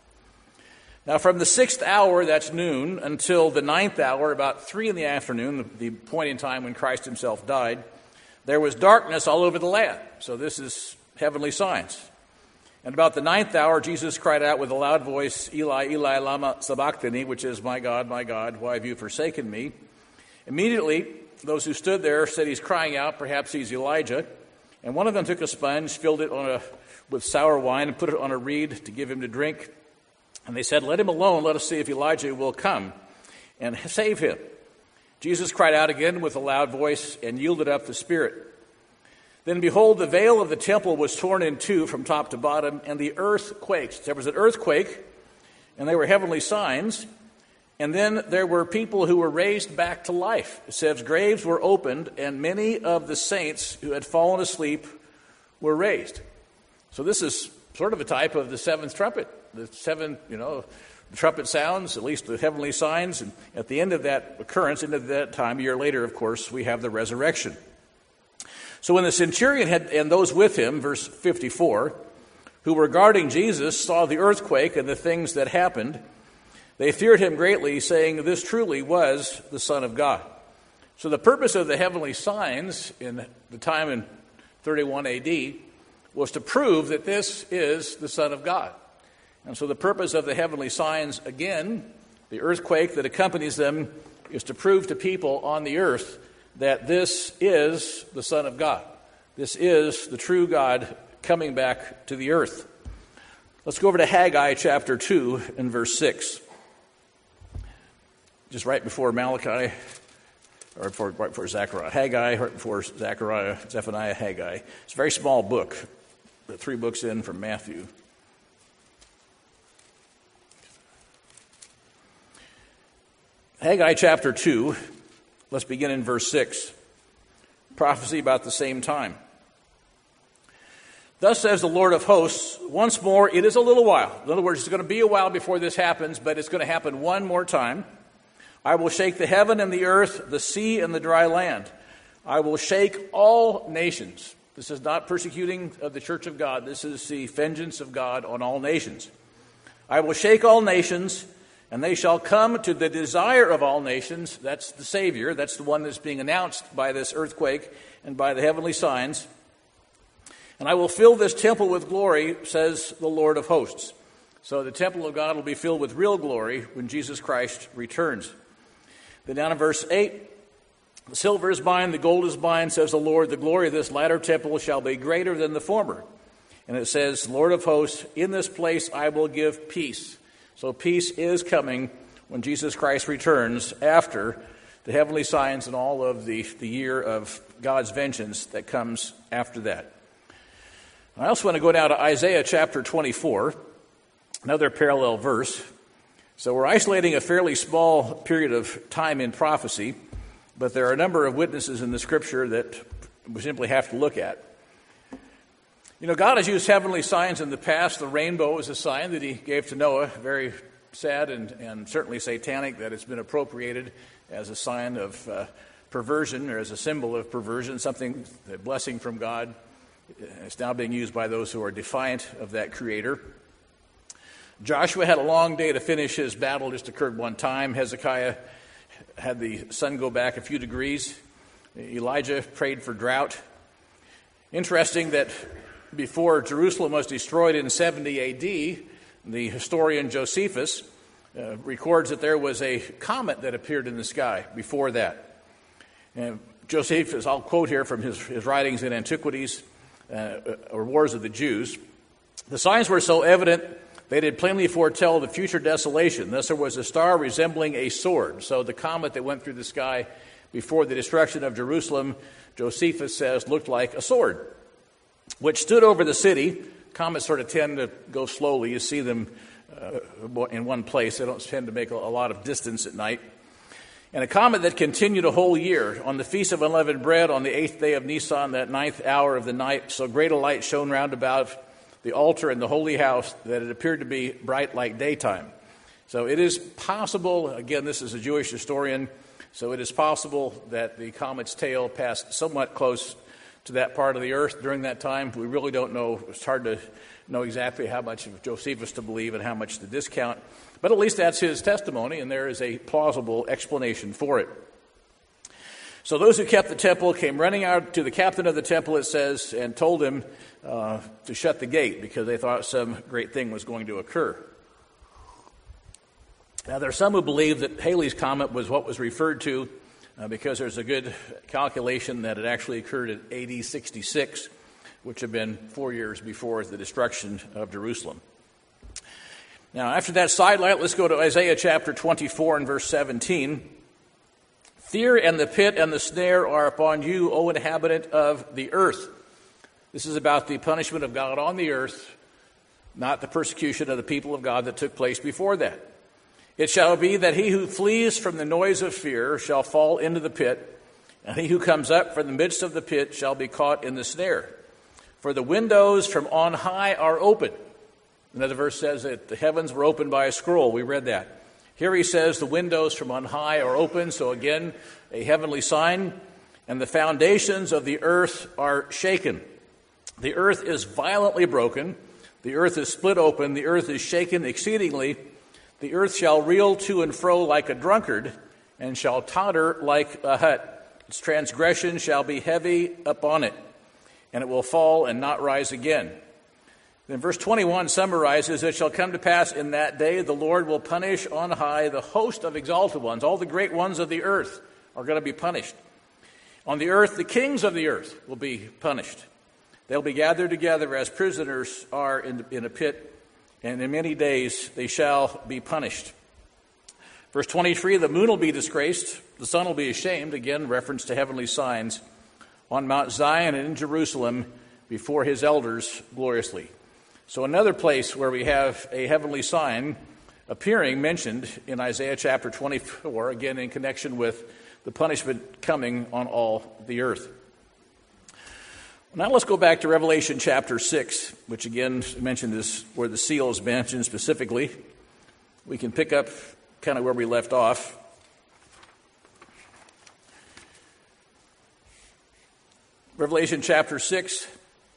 Now from the sixth hour, that's noon, until the ninth hour, about three in the afternoon, the, the point in time when Christ himself died, there was darkness all over the land. So this is heavenly signs. And about the ninth hour, Jesus cried out with a loud voice, Eli, Eli, lama sabachthani, which is, my God, my God, why have you forsaken me? Immediately, those who stood there said he's crying out, perhaps he's Elijah. And one of them took a sponge, filled it on a, with sour wine, and put it on a reed to give him to drink. And they said, let him alone, let us see if Elijah will come and save him. Jesus cried out again with a loud voice and yielded up the spirit. Then behold, the veil of the temple was torn in two from top to bottom, and the earth quaked. There was an earthquake, and they were heavenly signs. And then there were people who were raised back to life. It says graves were opened, and many of the saints who had fallen asleep were raised. So this is sort of a type of the seventh trumpet. The seven, you know, the trumpet sounds, at least the heavenly signs. And at the end of that occurrence, end of that time, a year later, of course, we have the resurrection. So when the centurion had, and those with him, verse fifty-four, who were guarding Jesus, saw the earthquake and the things that happened, they feared him greatly, saying, this truly was the Son of God. So the purpose of the heavenly signs in the time in thirty-one A D was to prove that this is the Son of God. And so the purpose of the heavenly signs, again, the earthquake that accompanies them, is to prove to people on the earth that this is the Son of God. This is the true God coming back to the earth. Let's go over to Haggai chapter two and verse six. Just right before Malachi, or for, for Zechariah. Haggai, right before Zechariah, Zephaniah, Haggai. It's a very small book, three books in from Matthew. Haggai chapter two, let's begin in verse six. Prophecy about the same time. Thus says the Lord of hosts, once more, it is a little while. In other words, it's going to be a while before this happens, but it's going to happen one more time. I will shake the heaven and the earth, the sea and the dry land. I will shake all nations. This is not persecuting of the church of God. This is the vengeance of God on all nations. I will shake all nations, and they shall come to the desire of all nations. That's the Savior. That's the one that's being announced by this earthquake and by the heavenly signs. And I will fill this temple with glory, says the Lord of hosts. So the temple of God will be filled with real glory when Jesus Christ returns. Then down in verse eight, the silver is mine, the gold is mine, says the Lord. The glory of this latter temple shall be greater than the former. And it says, Lord of hosts, in this place I will give peace. So peace is coming when Jesus Christ returns after the heavenly signs and all of the, the year of God's vengeance that comes after that. I also want to go down to Isaiah chapter twenty-four, another parallel verse. So we're isolating a fairly small period of time in prophecy, but there are a number of witnesses in the Scripture that we simply have to look at. You know, God has used heavenly signs in the past. The rainbow is a sign that he gave to Noah. Very sad and, and certainly satanic that it's been appropriated as a sign of uh, perversion or as a symbol of perversion, something, a blessing from God. It's now being used by those who are defiant of that Creator. Joshua had a long day to finish his battle, just occurred one time. Hezekiah had the sun go back a few degrees. Elijah prayed for drought. Interesting that before Jerusalem was destroyed in seventy A D, the historian Josephus uh, records that there was a comet that appeared in the sky before that. And Josephus, I'll quote here from his, his writings in Antiquities, uh, or Wars of the Jews. The signs were so evident they did plainly foretell the future desolation. Thus there was a star resembling a sword. So the comet that went through the sky before the destruction of Jerusalem, Josephus says, looked like a sword, which stood over the city. Comets sort of tend to go slowly. You see them uh, in one place. They don't tend to make a, a lot of distance at night. And a comet that continued a whole year. On the Feast of Unleavened Bread, on the eighth day of Nisan, that ninth hour of the night, so great a light shone round about the altar and the holy house that it appeared to be bright like daytime. So it is possible, again, this is a Jewish historian, so it is possible that the comet's tail passed somewhat close to that part of the earth during that time. We really don't know. It's hard to know exactly how much of Josephus to believe and how much to discount. But at least that's his testimony, and there is a plausible explanation for it. So those who kept the temple came running out to the captain of the temple, it says, and told him uh, to shut the gate because they thought some great thing was going to occur. Now, there are some who believe that Halley's Comet was what was referred to uh, because there's a good calculation that it actually occurred in A D sixty-six, which had been four years before the destruction of Jerusalem. Now, after that sidelight, let's go to Isaiah chapter twenty-four and verse seventeen. Fear and the pit and the snare are upon you, O inhabitant of the earth. This is about the punishment of God on the earth, not the persecution of the people of God that took place before that. It shall be that he who flees from the noise of fear shall fall into the pit, and he who comes up from the midst of the pit shall be caught in the snare. For the windows from on high are open. Another verse says that the heavens were opened by a scroll. We read that. Here he says the windows from on high are open. So again, a heavenly sign. And the foundations of the earth are shaken. The earth is violently broken. The earth is split open. The earth is shaken exceedingly. The earth shall reel to and fro like a drunkard, and shall totter like a hut. Its transgression shall be heavy upon it, and it will fall and not rise again. Then verse twenty-one summarizes, it shall come to pass in that day the Lord will punish on high the host of exalted ones. All the great ones of the earth are going to be punished. On the earth, the kings of the earth will be punished. They'll be gathered together as prisoners are in, in a pit, and in many days they shall be punished. Verse twenty-three, the moon will be disgraced, the sun will be ashamed, again, reference to heavenly signs, on Mount Zion and in Jerusalem before his elders gloriously. So another place where we have a heavenly sign appearing mentioned in Isaiah chapter twenty-four, again in connection with the punishment coming on all the earth. Now let's go back to Revelation chapter six, which again mentioned is where the seal is mentioned specifically. We can pick up kind of where we left off. Revelation chapter six.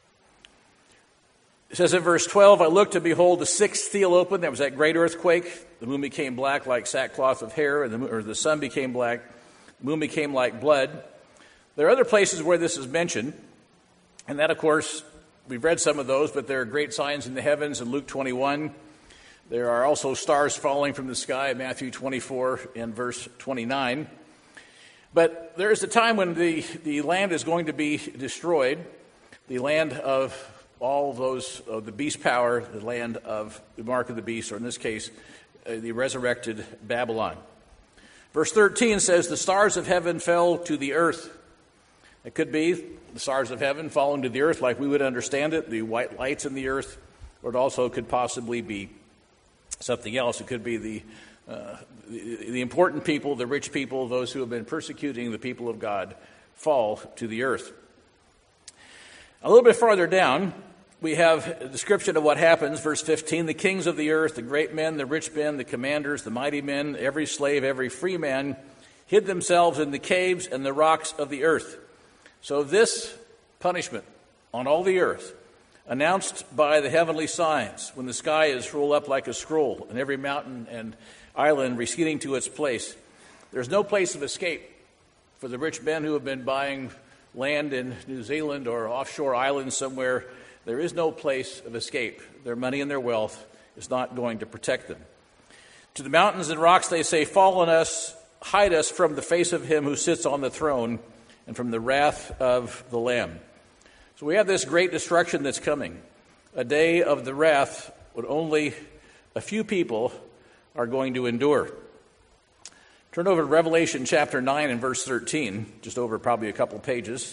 It says in verse twelve, I looked and behold the sixth seal opened. There was that great earthquake. The moon became black like sackcloth of hair, and the, or the sun became black. The moon became like blood. There are other places where this is mentioned. And that, of course, we've read some of those, but there are great signs in the heavens in Luke twenty-one. There are also stars falling from the sky in Matthew twenty-four and verse twenty-nine. But there is a time when the, the land is going to be destroyed, the land of all those, of the beast power, the land of the mark of the beast, or in this case, uh, the resurrected Babylon. Verse thirteen says, the stars of heaven fell to the earth. It could be the stars of heaven falling to the earth like we would understand it, the white lights in the earth, or it also could possibly be something else. It could be the, uh, the, the important people, the rich people, those who have been persecuting the people of God, fall to the earth. A little bit farther down, we have a description of what happens. Verse fifteen, the kings of the earth, the great men, the rich men, the commanders, the mighty men, every slave, every free man, hid themselves in the caves and the rocks of the earth. So this punishment on all the earth, announced by the heavenly signs, when the sky is rolled up like a scroll and every mountain and island receding to its place, there's no place of escape for the rich men who have been buying land in New Zealand or offshore islands somewhere. There is no place of escape. Their money and their wealth is not going to protect them. To the mountains and rocks they say, fall on us, hide us from the face of him who sits on the throne and from the wrath of the Lamb. So we have this great destruction that's coming, a day of the wrath when only a few people are going to endure. Turn over to Revelation chapter nine and verse thirteen, just over probably a couple pages.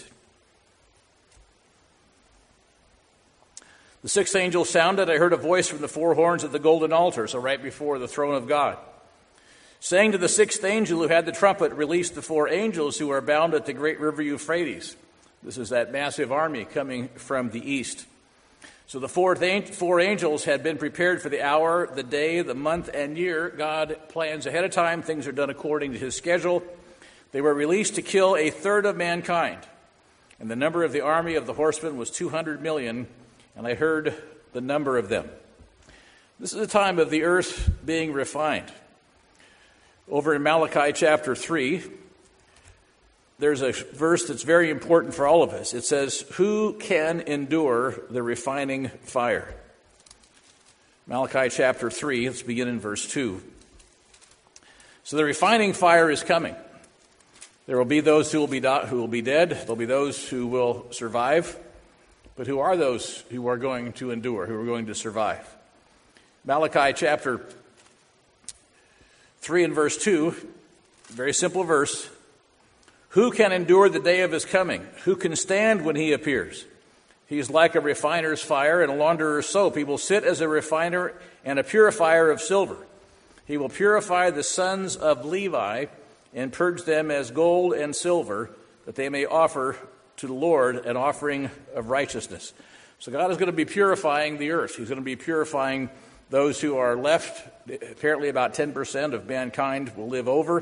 The sixth angel sounded. I heard a voice from the four horns of the golden altar, so right before the throne of God, saying to the sixth angel who had the trumpet, release the four angels who are bound at the great river Euphrates. This is that massive army coming from the east. So the four, four angels had been prepared for the hour, the day, the month, and year. God plans ahead of time. Things are done according to his schedule. They were released to kill a third of mankind. And the number of the army of the horsemen was two hundred million, and I heard the number of them. This is a time of the earth being refined. Over in Malachi chapter three, there's a verse that's very important for all of us. It says, who can endure the refining fire? Malachi chapter three, let's begin in verse two. So the refining fire is coming. There will be those who will be, do- who will be dead. There will be those who will survive. But who are those who are going to endure, who are going to survive? Malachi chapter three and verse two, very simple verse. Who can endure the day of his coming? Who can stand when he appears? He is like a refiner's fire and a launderer's soap. He will sit as a refiner and a purifier of silver. He will purify the sons of Levi and purge them as gold and silver, that they may offer to the Lord an offering of righteousness. So God is going to be purifying the earth. He's going to be purifying those who are left. Apparently about ten percent of mankind will live over.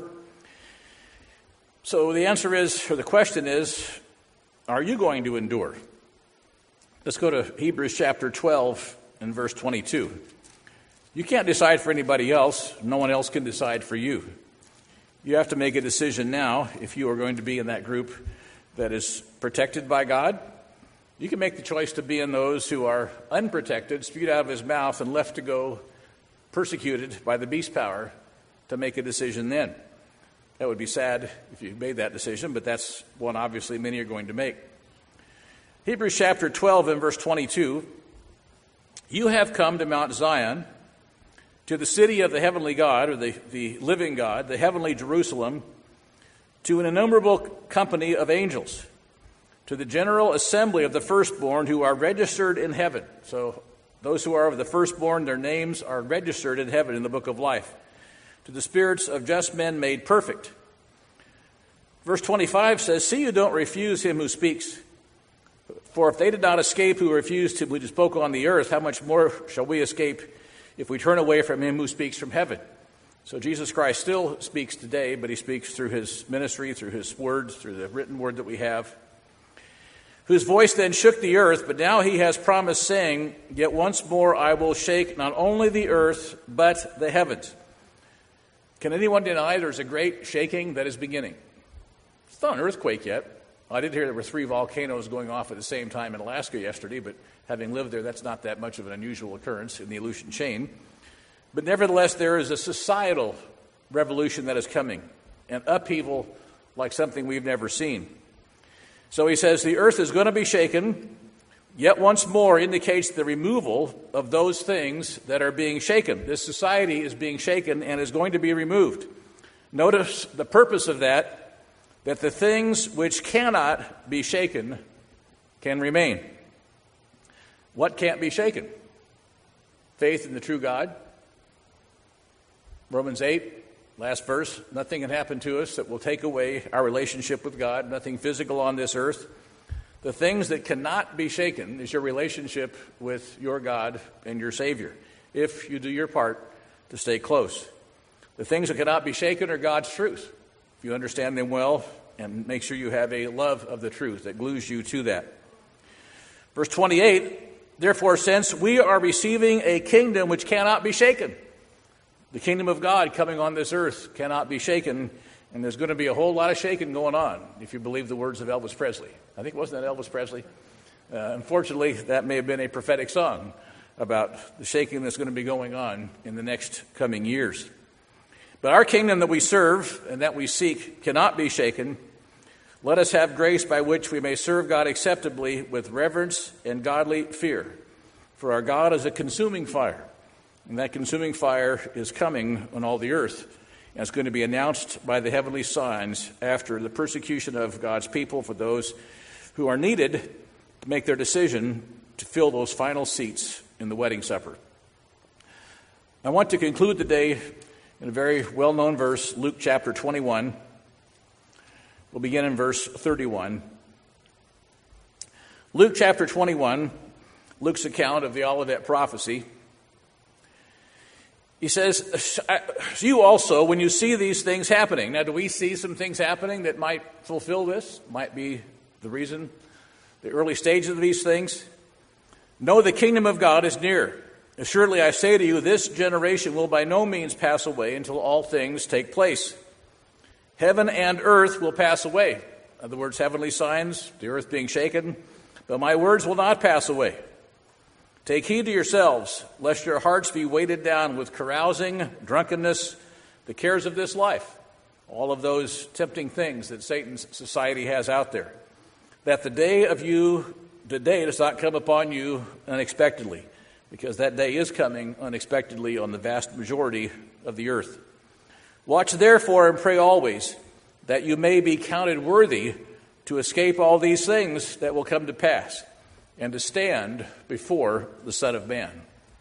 So the answer is, or the question is, are you going to endure? Let's go to Hebrews chapter twelve and verse twenty-two. You can't decide for anybody else. No one else can decide for you. You have to make a decision now if you are going to be in that group that is protected by God. You can make the choice to be in those who are unprotected, spewed out of his mouth, and left to go persecuted by the beast power, to make a decision then. That would be sad if you made that decision, but that's one obviously many are going to make. Hebrews chapter twelve and verse twenty-two. You have come to Mount Zion, to the city of the heavenly God, or the, the living God, the heavenly Jerusalem, to an innumerable company of angels, to the general assembly of the firstborn who are registered in heaven. So those who are of the firstborn, their names are registered in heaven in the book of life. To the spirits of just men made perfect. Verse twenty-five says, see you don't refuse him who speaks. For if they did not escape who refused him who spoke on the earth, how much more shall we escape if we turn away from him who speaks from heaven? So Jesus Christ still speaks today, but he speaks through his ministry, through his words, through the written word that we have. Whose voice then shook the earth, but now he has promised, saying, yet once more I will shake not only the earth, but the heavens. Can anyone deny there's a great shaking that is beginning? It's not an earthquake yet. I did hear there were three volcanoes going off at the same time in Alaska yesterday, but having lived there, that's not that much of an unusual occurrence in the Aleutian chain. But nevertheless, there is a societal revolution that is coming, an upheaval like something we've never seen. So he says the earth is going to be shaken, yet once more indicates the removal of those things that are being shaken. This society is being shaken and is going to be removed. Notice the purpose of that, that the things which cannot be shaken can remain. What can't be shaken? Faith in the true God. Romans eight, last verse, nothing can happen to us that will take away our relationship with God, nothing physical on this earth. The things that cannot be shaken is your relationship with your God and your Savior, if you do your part to stay close. The things that cannot be shaken are God's truth. If you understand them well and make sure you have a love of the truth that glues you to that. Verse twenty-eight, therefore, since we are receiving a kingdom which cannot be shaken, the kingdom of God coming on this earth cannot be shaken, and there's going to be a whole lot of shaking going on, if you believe the words of Elvis Presley. I think, wasn't that Elvis Presley? Uh, unfortunately, that may have been a prophetic song about the shaking that's going to be going on in the next coming years. But our kingdom that we serve and that we seek cannot be shaken. Let us have grace by which we may serve God acceptably with reverence and godly fear. For our God is a consuming fire. And that consuming fire is coming on all the earth. And it's going to be announced by the heavenly signs after the persecution of God's people for those who are needed to make their decision to fill those final seats in the wedding supper. I want to conclude the day in a very well-known verse, Luke chapter twenty-one. We'll begin in verse thirty-one. Luke chapter twenty-one, Luke's account of the Olivet prophecy. He says, you also, when you see these things happening. Now, do we see some things happening that might fulfill this? Might be the reason, the early stages of these things? Know the kingdom of God is near. Assuredly, I say to you, this generation will by no means pass away until all things take place. Heaven and earth will pass away. In other words, heavenly signs, the earth being shaken. But my words will not pass away. Take heed to yourselves, lest your hearts be weighted down with carousing, drunkenness, the cares of this life, all of those tempting things that Satan's society has out there. That the day of you, the day does not come upon you unexpectedly, because that day is coming unexpectedly on the vast majority of the earth. Watch therefore and pray always, that you may be counted worthy to escape all these things that will come to pass, and to stand before the Son of Man.